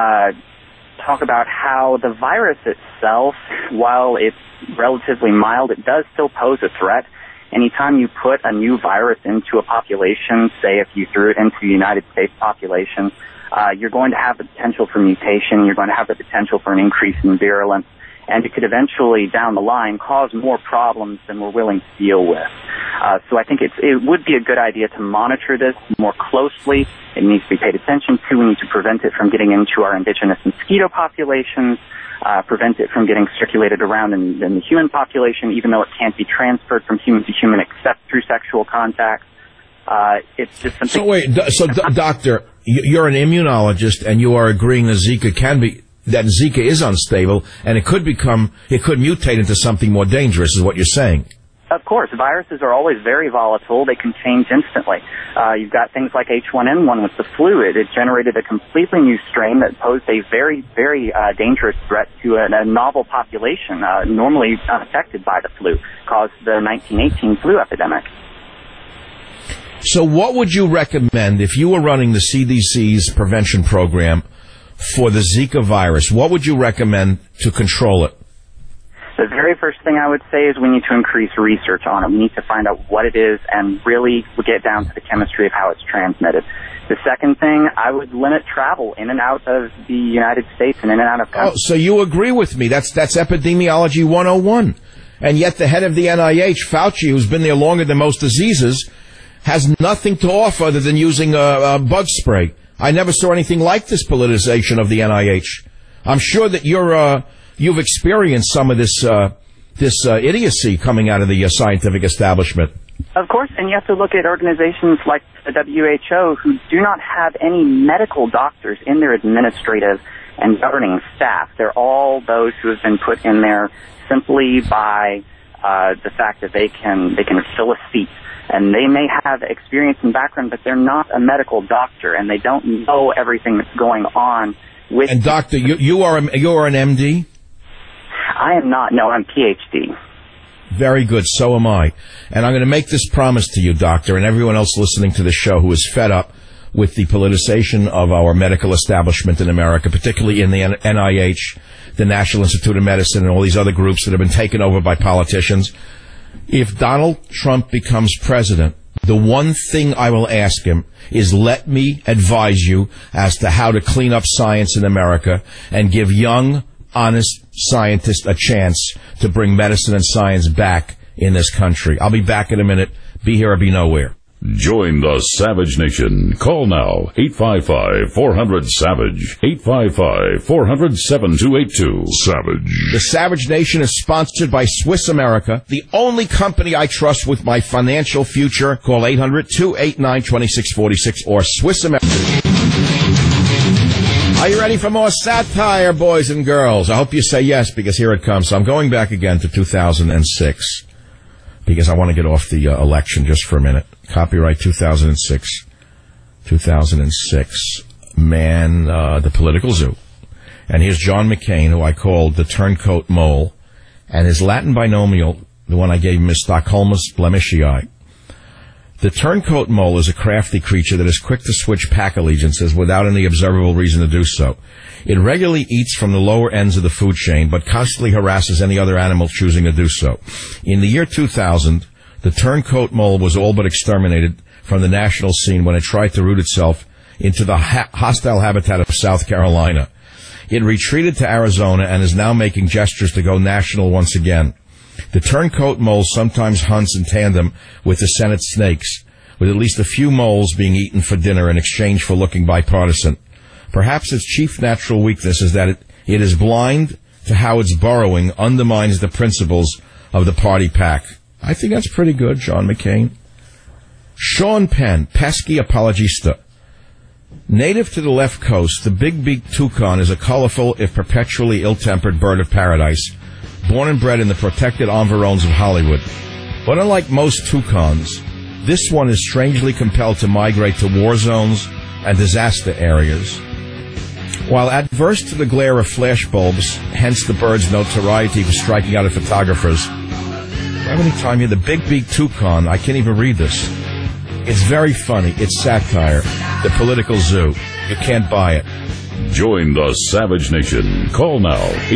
talk about how the virus itself, while it's relatively mild, it does still pose a threat. Anytime you put a new virus into a population, say if you threw it into the United States population, you're going to have the potential for mutation, you're going to have the potential for an increase in virulence, and it could eventually, down the line, cause more problems than we're willing to deal with. So I think it would be a good idea to monitor this more closely. It needs to be paid attention to. We need to prevent it from getting into our indigenous mosquito populations, prevent it from getting circulated around in the human population, even though it can't be transferred from human to human except through sexual contact. It's just something... Doctor, you're an immunologist, and you are agreeing that Zika is unstable, and it could mutate into something more dangerous, is what you're saying. Of course, viruses are always very volatile. They can change instantly. You've got things like H1N1 with the flu. It generated a completely new strain that posed a very, very dangerous threat to a novel population, normally unaffected by the flu, caused the 1918 flu epidemic. So what would you recommend if you were running the CDC's prevention program for the Zika virus? What would you recommend to control it? The very first thing I would say is we need to increase research on it. We need to find out what it is and really get down to the chemistry of how it's transmitted. The second thing, I would limit travel in and out of the United States and in and out of countries. Oh, so you agree with me. That's epidemiology 101. And yet the head of the NIH, Fauci, who's been there longer than most diseases, has nothing to offer other than using a bug spray. I never saw anything like this politicization of the NIH. I'm sure that you've experienced some of this idiocy coming out of the scientific establishment. Of course, and you have to look at organizations like the WHO who do not have any medical doctors in their administrative and governing staff. They're all those who have been put in there simply by the fact that they can fill a seat. And they may have experience and background, but they're not a medical doctor, and they don't know everything that's going on with... And doctor, you are an MD? I am not. No, I'm PhD. Very good. So am I. And I'm going to make this promise to you, doctor, and everyone else listening to the show who is fed up with the politicization of our medical establishment in America, particularly in the NIH, the National Institute of Medicine, and all these other groups that have been taken over by politicians. If Donald Trump becomes president, the one thing I will ask him is let me advise you as to how to clean up science in America and give young, honest scientists a chance to bring medicine and science back in this country. I'll be back in a minute. Be here or be nowhere. Join the Savage Nation. Call now, 855-400-SAVAGE, 855-400-7282. Savage. The Savage Nation is sponsored by Swiss America, the only company I trust with my financial future. Call 800-289-2646 or Swiss America. Are you ready for more satire, boys and girls? I hope you say yes, because here it comes. So I'm going back again to 2006, because I want to get off the election just for a minute. Copyright 2006. 2006. Man, the Political Zoo. And here's John McCain, who I called the Turncoat Mole, and his Latin binomial, the one I gave him, is Stockholmus blemishii. The turncoat mole is a crafty creature that is quick to switch pack allegiances without any observable reason to do so. It regularly eats from the lower ends of the food chain, but constantly harasses any other animal choosing to do so. In the year 2000, the turncoat mole was all but exterminated from the national scene when it tried to root itself into the hostile habitat of South Carolina. It retreated to Arizona and is now making gestures to go national once again. The turncoat mole sometimes hunts in tandem with the Senate snakes, with at least a few moles being eaten for dinner in exchange for looking bipartisan. Perhaps its chief natural weakness is that it is blind to how its burrowing undermines the principles of the party pack. I think that's pretty good, John McCain. Sean Penn, pesky apologista. Native to the left coast, the big-beaked toucan is a colorful, if perpetually ill-tempered bird of paradise, born and bred in the protected environs of Hollywood. But unlike most toucans, this one is strangely compelled to migrate to war zones and disaster areas. While adverse to the glare of flash bulbs, hence the bird's notoriety for striking out at photographers, how many times here, the big-beaked toucan, I can't even read this. It's very funny. It's satire. The Political Zoo. You can't buy it. Join the Savage Nation. Call now,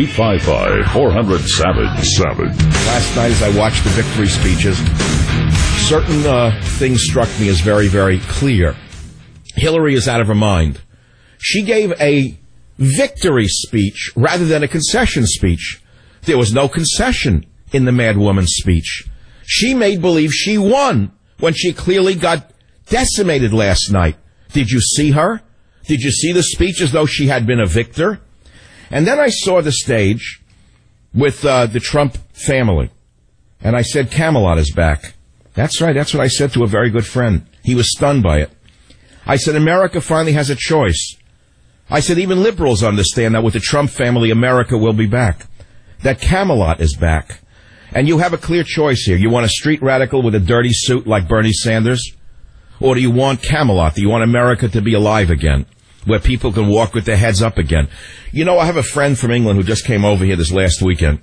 855-400-SAVAGE. Savage. Last night as I watched the victory speeches, certain things struck me as very, very clear. Hillary is out of her mind. She gave a victory speech rather than a concession speech. There was no concession in the mad woman's speech. She made believe she won when she clearly got decimated last night. Did you see her? Did you see the speech as though she had been a victor? And then I saw the stage with the Trump family. And I said, Camelot is back. That's right. That's what I said to a very good friend. He was stunned by it. I said, America finally has a choice. I said, even liberals understand that with the Trump family, America will be back. That Camelot is back. And you have a clear choice here. You want a street radical with a dirty suit like Bernie Sanders? Or do you want Camelot? Do you want America to be alive again, where people can walk with their heads up again? You know, I have a friend from England who just came over here this last weekend.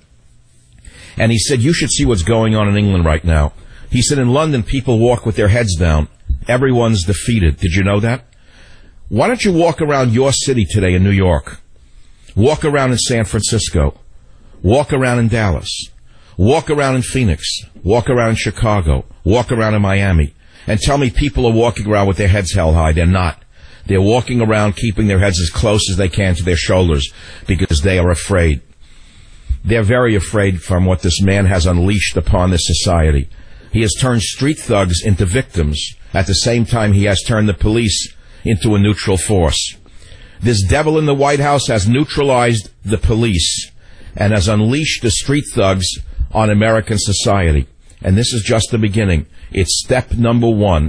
And he said, you should see what's going on in England right now. He said, in London, people walk with their heads down. Everyone's defeated. Did you know that? Why don't you walk around your city today in New York? Walk around in San Francisco. Walk around in Dallas. Walk around in Phoenix. Walk around in Chicago. Walk around in Miami. And tell me people are walking around with their heads held high. They're not. They're walking around keeping their heads as close as they can to their shoulders because they are afraid. They're very afraid from what this man has unleashed upon this society. He has turned street thugs into victims. At the same time, he has turned the police into a neutral force. This devil in the White House has neutralized the police and has unleashed the street thugs on American society. And this is just the beginning. It's step number one.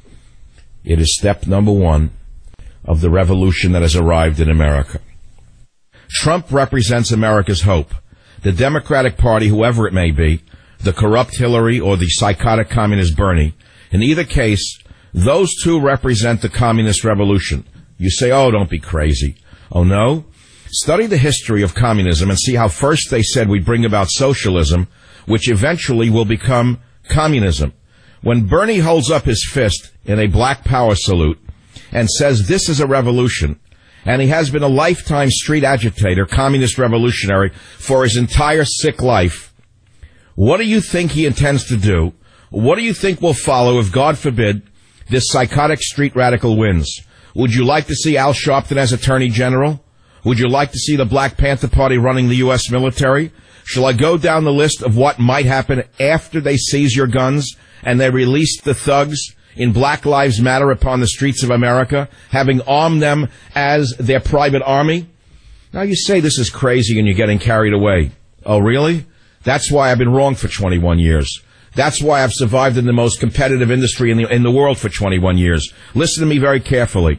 It is step number one of the revolution that has arrived in America. Trump represents America's hope. The Democratic Party, whoever it may be, the corrupt Hillary or the psychotic communist Bernie, in either case, those two represent the communist revolution. You say, oh, don't be crazy. Oh, no? Study the history of communism and see how first they said we'd bring about socialism, which eventually will become communism. When Bernie holds up his fist in a black power salute and says this is a revolution, and he has been a lifetime street agitator, communist revolutionary, for his entire sick life, what do you think he intends to do? What do you think will follow if, God forbid, this psychotic street radical wins? Would you like to see Al Sharpton as Attorney General? Would you like to see the Black Panther Party running the U.S. military? Shall I go down the list of what might happen after they seize your guns and they release the thugs in Black Lives Matter upon the streets of America, having armed them as their private army? Now you say this is crazy and you're getting carried away. Oh, really? That's why I've been wrong for 21 years. That's why I've survived in the most competitive industry in the world for 21 years. Listen to me very carefully.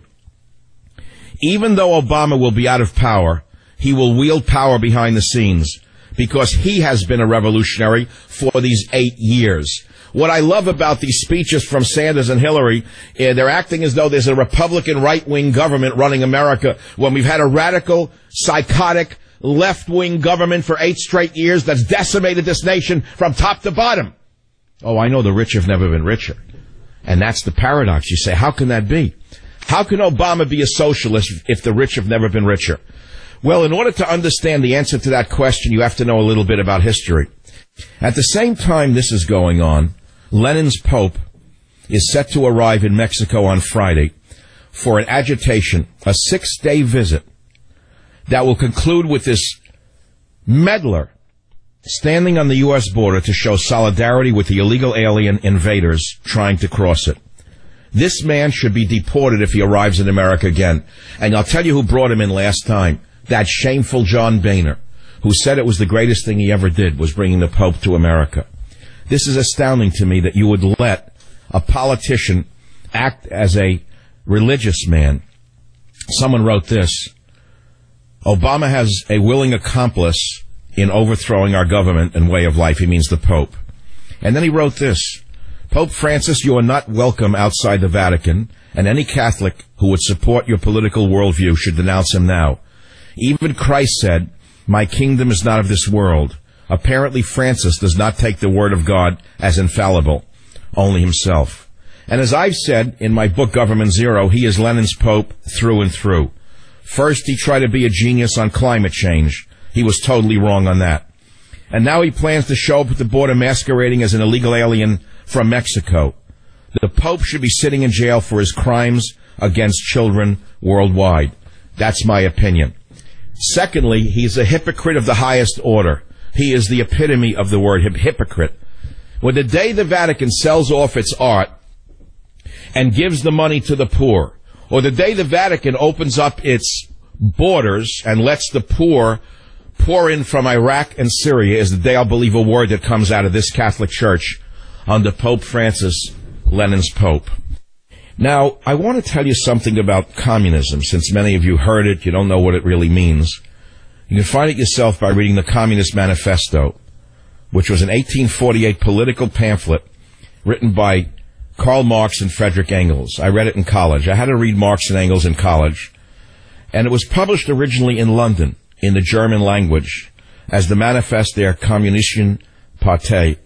Even though Obama will be out of power, he will wield power behind the scenes because he has been a revolutionary for these 8 years. What I love about these speeches from Sanders and Hillary, they're acting as though there's a Republican right-wing government running America when we've had a radical, psychotic, left-wing government for 8 straight years that's decimated this nation from top to bottom. Oh, I know the rich have never been richer. And that's the paradox. You say, how can that be? How can Obama be a socialist if the rich have never been richer? Well, in order to understand the answer to that question, you have to know a little bit about history. At the same time this is going on, Lenin's Pope is set to arrive in Mexico on Friday for an agitation, a 6-day visit that will conclude with this meddler standing on the U.S. border to show solidarity with the illegal alien invaders trying to cross it. This man should be deported if he arrives in America again. And I'll tell you who brought him in last time. That shameful John Boehner, who said it was the greatest thing he ever did, was bringing the Pope to America. This is astounding to me that you would let a politician act as a religious man. Someone wrote this. Obama has a willing accomplice in overthrowing our government and way of life. He means the Pope. And then he wrote this. Pope Francis, you are not welcome outside the Vatican, and any Catholic who would support your political worldview should denounce him now. Even Christ said, my kingdom is not of this world. Apparently Francis does not take the word of God as infallible, only himself. And as I've said in my book, Government Zero, he is Lenin's Pope through and through. First, he tried to be a genius on climate change. He was totally wrong on that. And now he plans to show up at the border masquerading as an illegal alien from Mexico. The Pope should be sitting in jail for his crimes against children worldwide. That's my opinion. Secondly, he's a hypocrite of the highest order. He is the epitome of the word hypocrite. When the day the Vatican sells off its art and gives the money to the poor, or the day the Vatican opens up its borders and lets the poor pour in from Iraq and Syria, is the day I'll believe a word that comes out of this Catholic Church under Pope Francis, Lenin's Pope. Now, I want to tell you something about communism, since many of you heard it, you don't know what it really means. You can find it yourself by reading the Communist Manifesto, which was an 1848 political pamphlet written by Karl Marx and Friedrich Engels. I read it in college. I had to read Marx and Engels in college. And it was published originally in London, in the German language, as the Manifest der Kommunistischen Partei.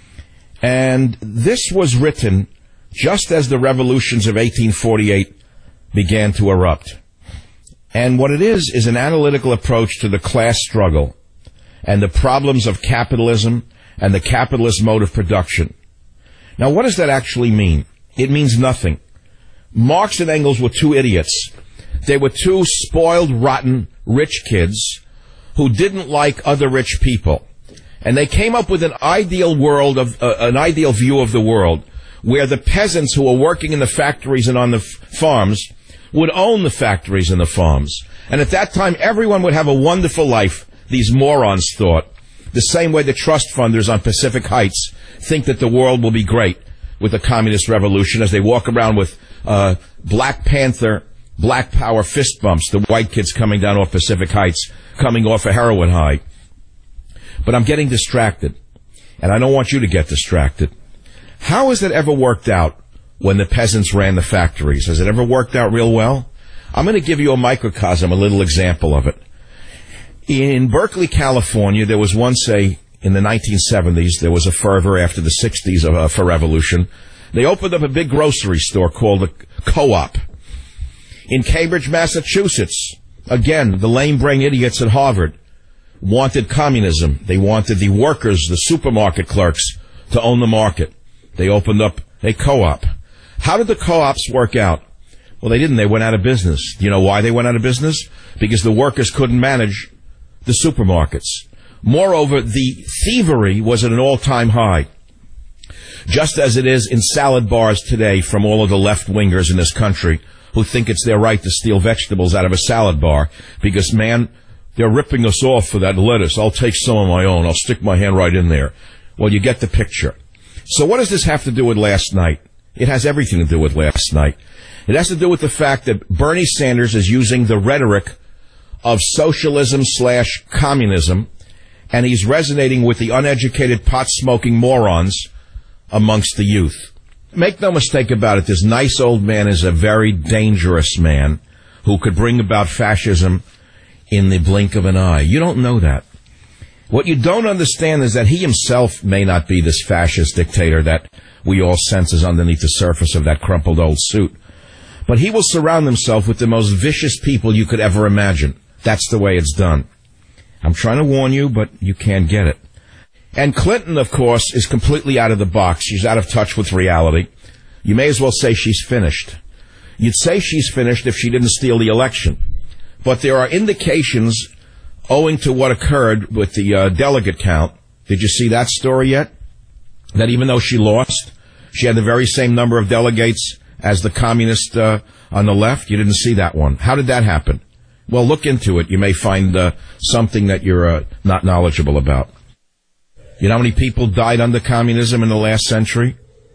And this was written just as the revolutions of 1848 began to erupt. And what it is an analytical approach to the class struggle and the problems of capitalism and the capitalist mode of production. Now, what does that actually mean? It means nothing. Marx and Engels were two idiots. They were two spoiled, rotten, rich kids who didn't like other rich people. And they came up with an ideal world of an ideal view of the world where the peasants who were working in the factories and on the farms would own the factories and the farms. And at that time, everyone would have a wonderful life, these morons thought, the same way the trust funders on Pacific Heights think that the world will be great with the communist revolution as they walk around with Black Panther, Black Power fist bumps, the white kids coming down off Pacific Heights, coming off a heroin high. But I'm getting distracted, and I don't want you to get distracted. How has it ever worked out when the peasants ran the factories? Has it ever worked out real well? I'm going to give you a microcosm, a little example of it. In Berkeley, California, there was once in the 1970s, there was a fervor after the 60s for revolution. They opened up a big grocery store called a Co-op. In Cambridge, Massachusetts, again, the lame-brain idiots at Harvard wanted communism. They wanted the workers, the supermarket clerks, to own the market. They opened up a co-op. How did the co-ops work out? Well, they didn't. They went out of business. Do you know why they went out of business? Because the workers couldn't manage the supermarkets. Moreover, the thievery was at an all-time high. just as it is in salad bars today from all of the left-wingers in this country who think it's their right to steal vegetables out of a salad bar because, man, they're ripping us off for that lettuce. I'll take some of my own. I'll stick my hand right in there. Well, you get the picture. So what does this have to do with last night? It has everything to do with last night. It has to do with the fact that Bernie Sanders is using the rhetoric of socialism/communism, and he's resonating with the uneducated, pot-smoking morons amongst the youth. Make no mistake about it, this nice old man is a very dangerous man who could bring about fascism in the blink of an eye. You don't know that. What you don't understand is that he himself may not be this fascist dictator that we all sense is underneath the surface of that crumpled old suit. But he will surround himself with the most vicious people you could ever imagine. That's the way it's done. I'm trying to warn you, but you can't get it. And Clinton, of course, is completely out of the box. She's out of touch with reality. You may as well say she's finished. You'd say she's finished if she didn't steal the election. But there are indications owing to what occurred with the delegate count. Did you see that story yet? That even though she lost, she had the very same number of delegates as the communist on the left? You didn't see that one. How did that happen? Well, look into it. You may find something that you're not knowledgeable about. You know how many people died under communism in the last century?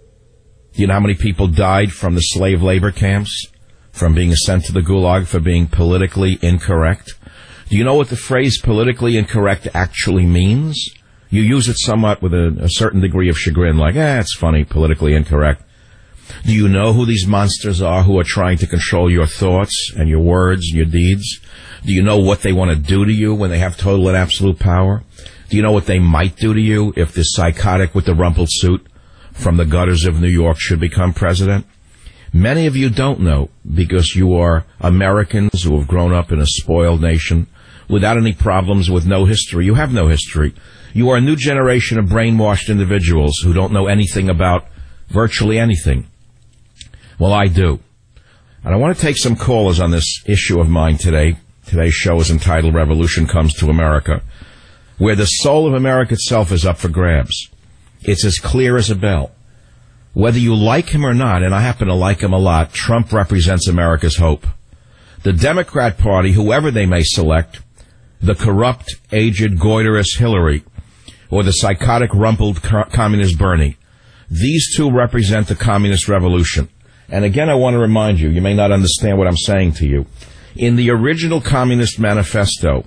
Do you know how many people died from the slave labor camps, from being sent to the gulag for being politically incorrect? Do you know what the phrase politically incorrect actually means? You use it somewhat with a certain degree of chagrin, like, it's funny, politically incorrect. Do you know who these monsters are who are trying to control your thoughts and your words and your deeds? Do you know what they want to do to you when they have total and absolute power? Do you know what they might do to you if this psychotic with the rumpled suit from the gutters of New York should become president? Many of you don't know because you are Americans who have grown up in a spoiled nation without any problems, with no history. You have no history. You are a new generation of brainwashed individuals who don't know anything about virtually anything. Well, I do. And I want to take some callers on this issue of mine today. Today's show is entitled Revolution Comes to America, where the soul of America itself is up for grabs. It's as clear as a bell. Whether you like him or not, and I happen to like him a lot, Trump represents America's hope. The Democrat Party, whoever they may select, the corrupt, aged, goiterous Hillary, or the psychotic, rumpled communist Bernie, these two represent the communist revolution. And again, I want to remind you, you may not understand what I'm saying to you. In the original Communist Manifesto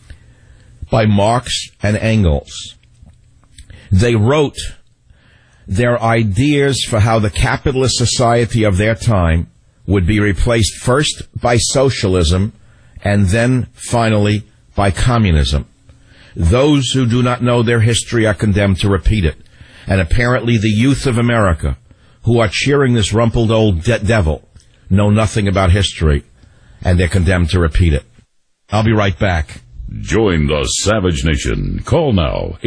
by Marx and Engels, they wrote their ideas for how the capitalist society of their time would be replaced first by socialism and then finally by communism. Those who do not know their history are condemned to repeat it. And apparently the youth of America, who are cheering this rumpled old devil, know nothing about history, and they're condemned to repeat it. I'll be right back. Join the Savage Nation. Call now,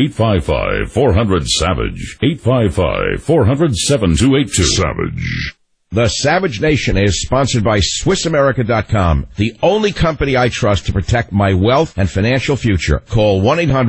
855-400-SAVAGE, 855-400-7282. Savage. The Savage Nation is sponsored by SwissAmerica.com, the only company I trust to protect my wealth and financial future. Call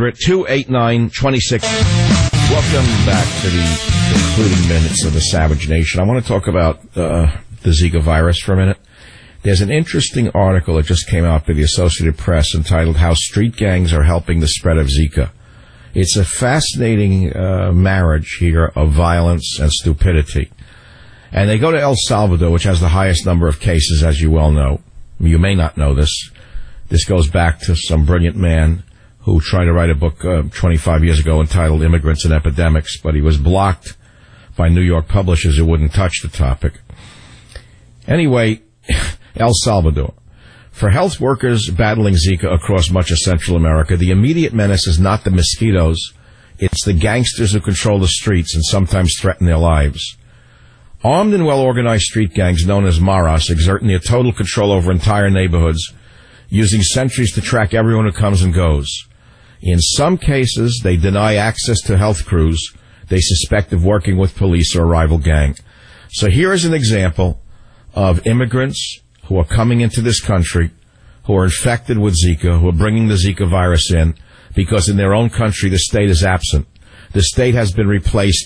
1-800-289-26. Welcome back to the concluding minutes of the Savage Nation. I want to talk about the Zika virus for a minute. There's an interesting article that just came out by the Associated Press entitled How Street Gangs Are Helping the Spread of Zika. It's a fascinating marriage here of violence and stupidity. And they go to El Salvador, which has the highest number of cases, as you well know. You may not know this. This goes back to some brilliant man who tried to write a book 25 years ago entitled Immigrants and Epidemics, but he was blocked by New York publishers who wouldn't touch the topic. Anyway, El Salvador. For health workers battling Zika across much of Central America, the immediate menace is not the mosquitoes. It's the gangsters who control the streets and sometimes threaten their lives. Armed and well-organized street gangs known as Maras exert near total control over entire neighborhoods, using sentries to track everyone who comes and goes. In some cases, they deny access to health crews they suspect of working with police or a rival gang. So here is an example of immigrants who are coming into this country, who are infected with Zika, who are bringing the Zika virus in, because in their own country the state is absent. The state has been replaced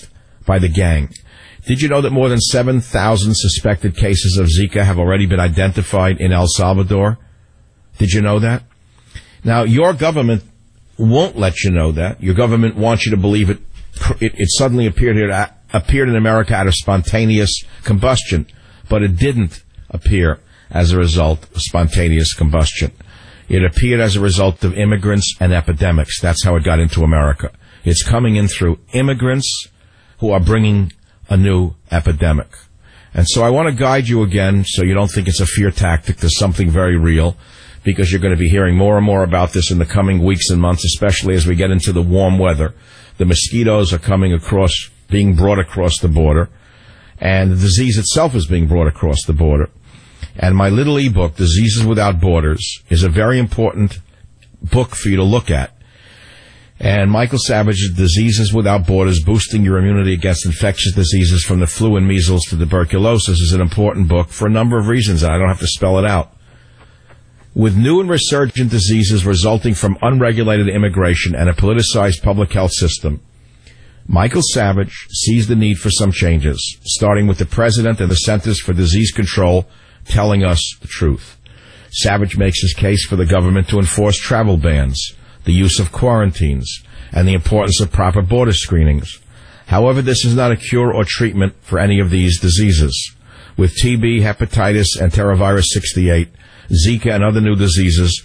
by the gang. Did you know that more than 7,000 suspected cases of Zika have already been identified in El Salvador? Did you know that? Now, your government won't let you know that. Your government wants you to believe it suddenly appeared in America out of spontaneous combustion, but it didn't appear as a result of spontaneous combustion. It appeared as a result of immigrants and epidemics. That's how it got into America. It's coming in through immigrants who are bringing a new epidemic. And so I want to guide you again so you don't think it's a fear tactic. There's something very real, because you're going to be hearing more and more about this in the coming weeks and months, especially as we get into the warm weather. The mosquitoes are being brought across the border, and the disease itself is being brought across the border. And my little ebook, Diseases Without Borders, is a very important book for you to look at. And Michael Savage's Diseases Without Borders, Boosting Your Immunity Against Infectious Diseases from the Flu and Measles to Tuberculosis, is an important book for a number of reasons, and I don't have to spell it out. With new and resurgent diseases resulting from unregulated immigration and a politicized public health system, Michael Savage sees the need for some changes, starting with the President and the Centers for Disease Control telling us the truth. Savage makes his case for the government to enforce travel bans, the use of quarantines, and the importance of proper border screenings. However, this is not a cure or treatment for any of these diseases. With TB, hepatitis, and enterovirus 68, Zika, and other new disease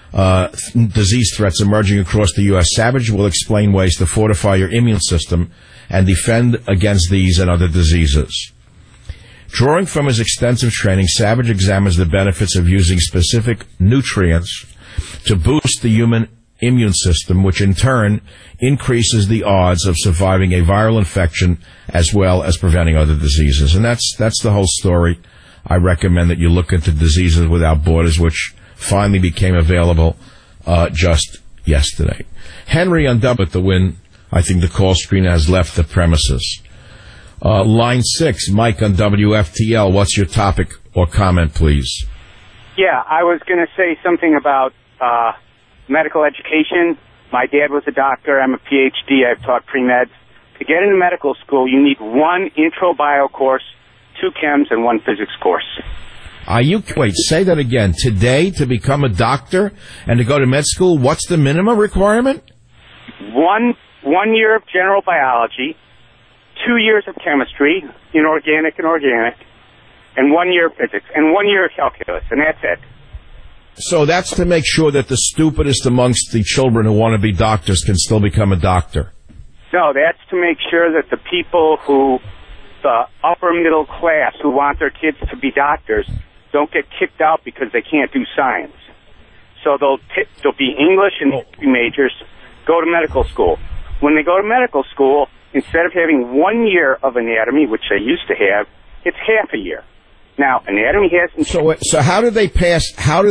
threats emerging across the U.S., Savage will explain ways to fortify your immune system and defend against these and other diseases. Drawing from his extensive training, Savage examines the benefits of using specific nutrients to boost the human immune system, which in turn increases the odds of surviving a viral infection as well as preventing other diseases. And that's the whole story. I recommend that you look into Diseases Without Borders, which finally became available just yesterday. Henry on double with the win. I think the call screen has left the premises. Line 6, Mike on WFTL. What's your topic or comment, please? Yeah, I was going to say something about medical education. My dad was a doctor. I'm a PhD. I've taught pre-meds. To get into medical school, you need 1 intro bio course, 2 chems, and 1 physics course. Wait, say that again. Today, to become a doctor and to go to med school, what's the minimum requirement? 1 year of general biology, 2 years of chemistry, inorganic and organic, and 1 year of physics, and 1 year of calculus, and that's it. So that's to make sure that the stupidest amongst the children who want to be doctors can still become a doctor. No, that's to make sure that the people the upper middle class who want their kids to be doctors don't get kicked out because they can't do science. So they'll be English and history majors, go to medical school. When they go to medical school, instead of having 1 year of anatomy, which they used to have, it's half a year. Now, anatomy hasn't... So how do they pass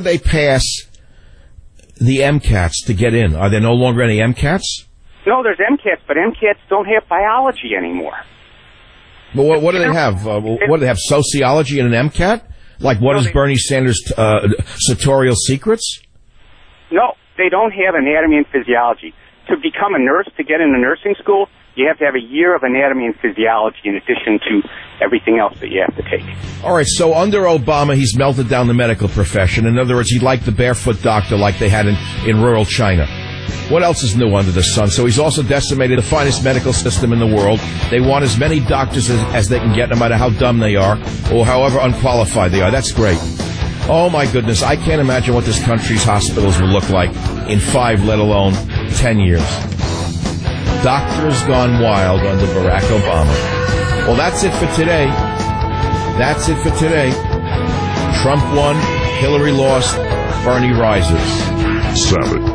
the MCATs to get in? Are there no longer any MCATs? No, there's MCATs, but MCATs don't have biology anymore. Well, what do they have? What do they have, sociology and an MCAT? Like what is Bernie Sanders' sartorial secrets? No, they don't have anatomy and physiology. To become a nurse, to get into nursing school, you have to have a year of anatomy and physiology in addition to everything else that you have to take. All right, so under Obama, he's melted down the medical profession. In other words, he'd like the barefoot doctor like they had in rural China. What else is new under the sun? So he's also decimated the finest medical system in the world. They want as many doctors as they can get, no matter how dumb they are or however unqualified they are. That's great. Oh, my goodness. I can't imagine what this country's hospitals will look like in 5, let alone 10 years. Doctors gone wild under Barack Obama. Well, that's it for today. That's it for today. Trump won, Hillary lost, Bernie rises. Savage.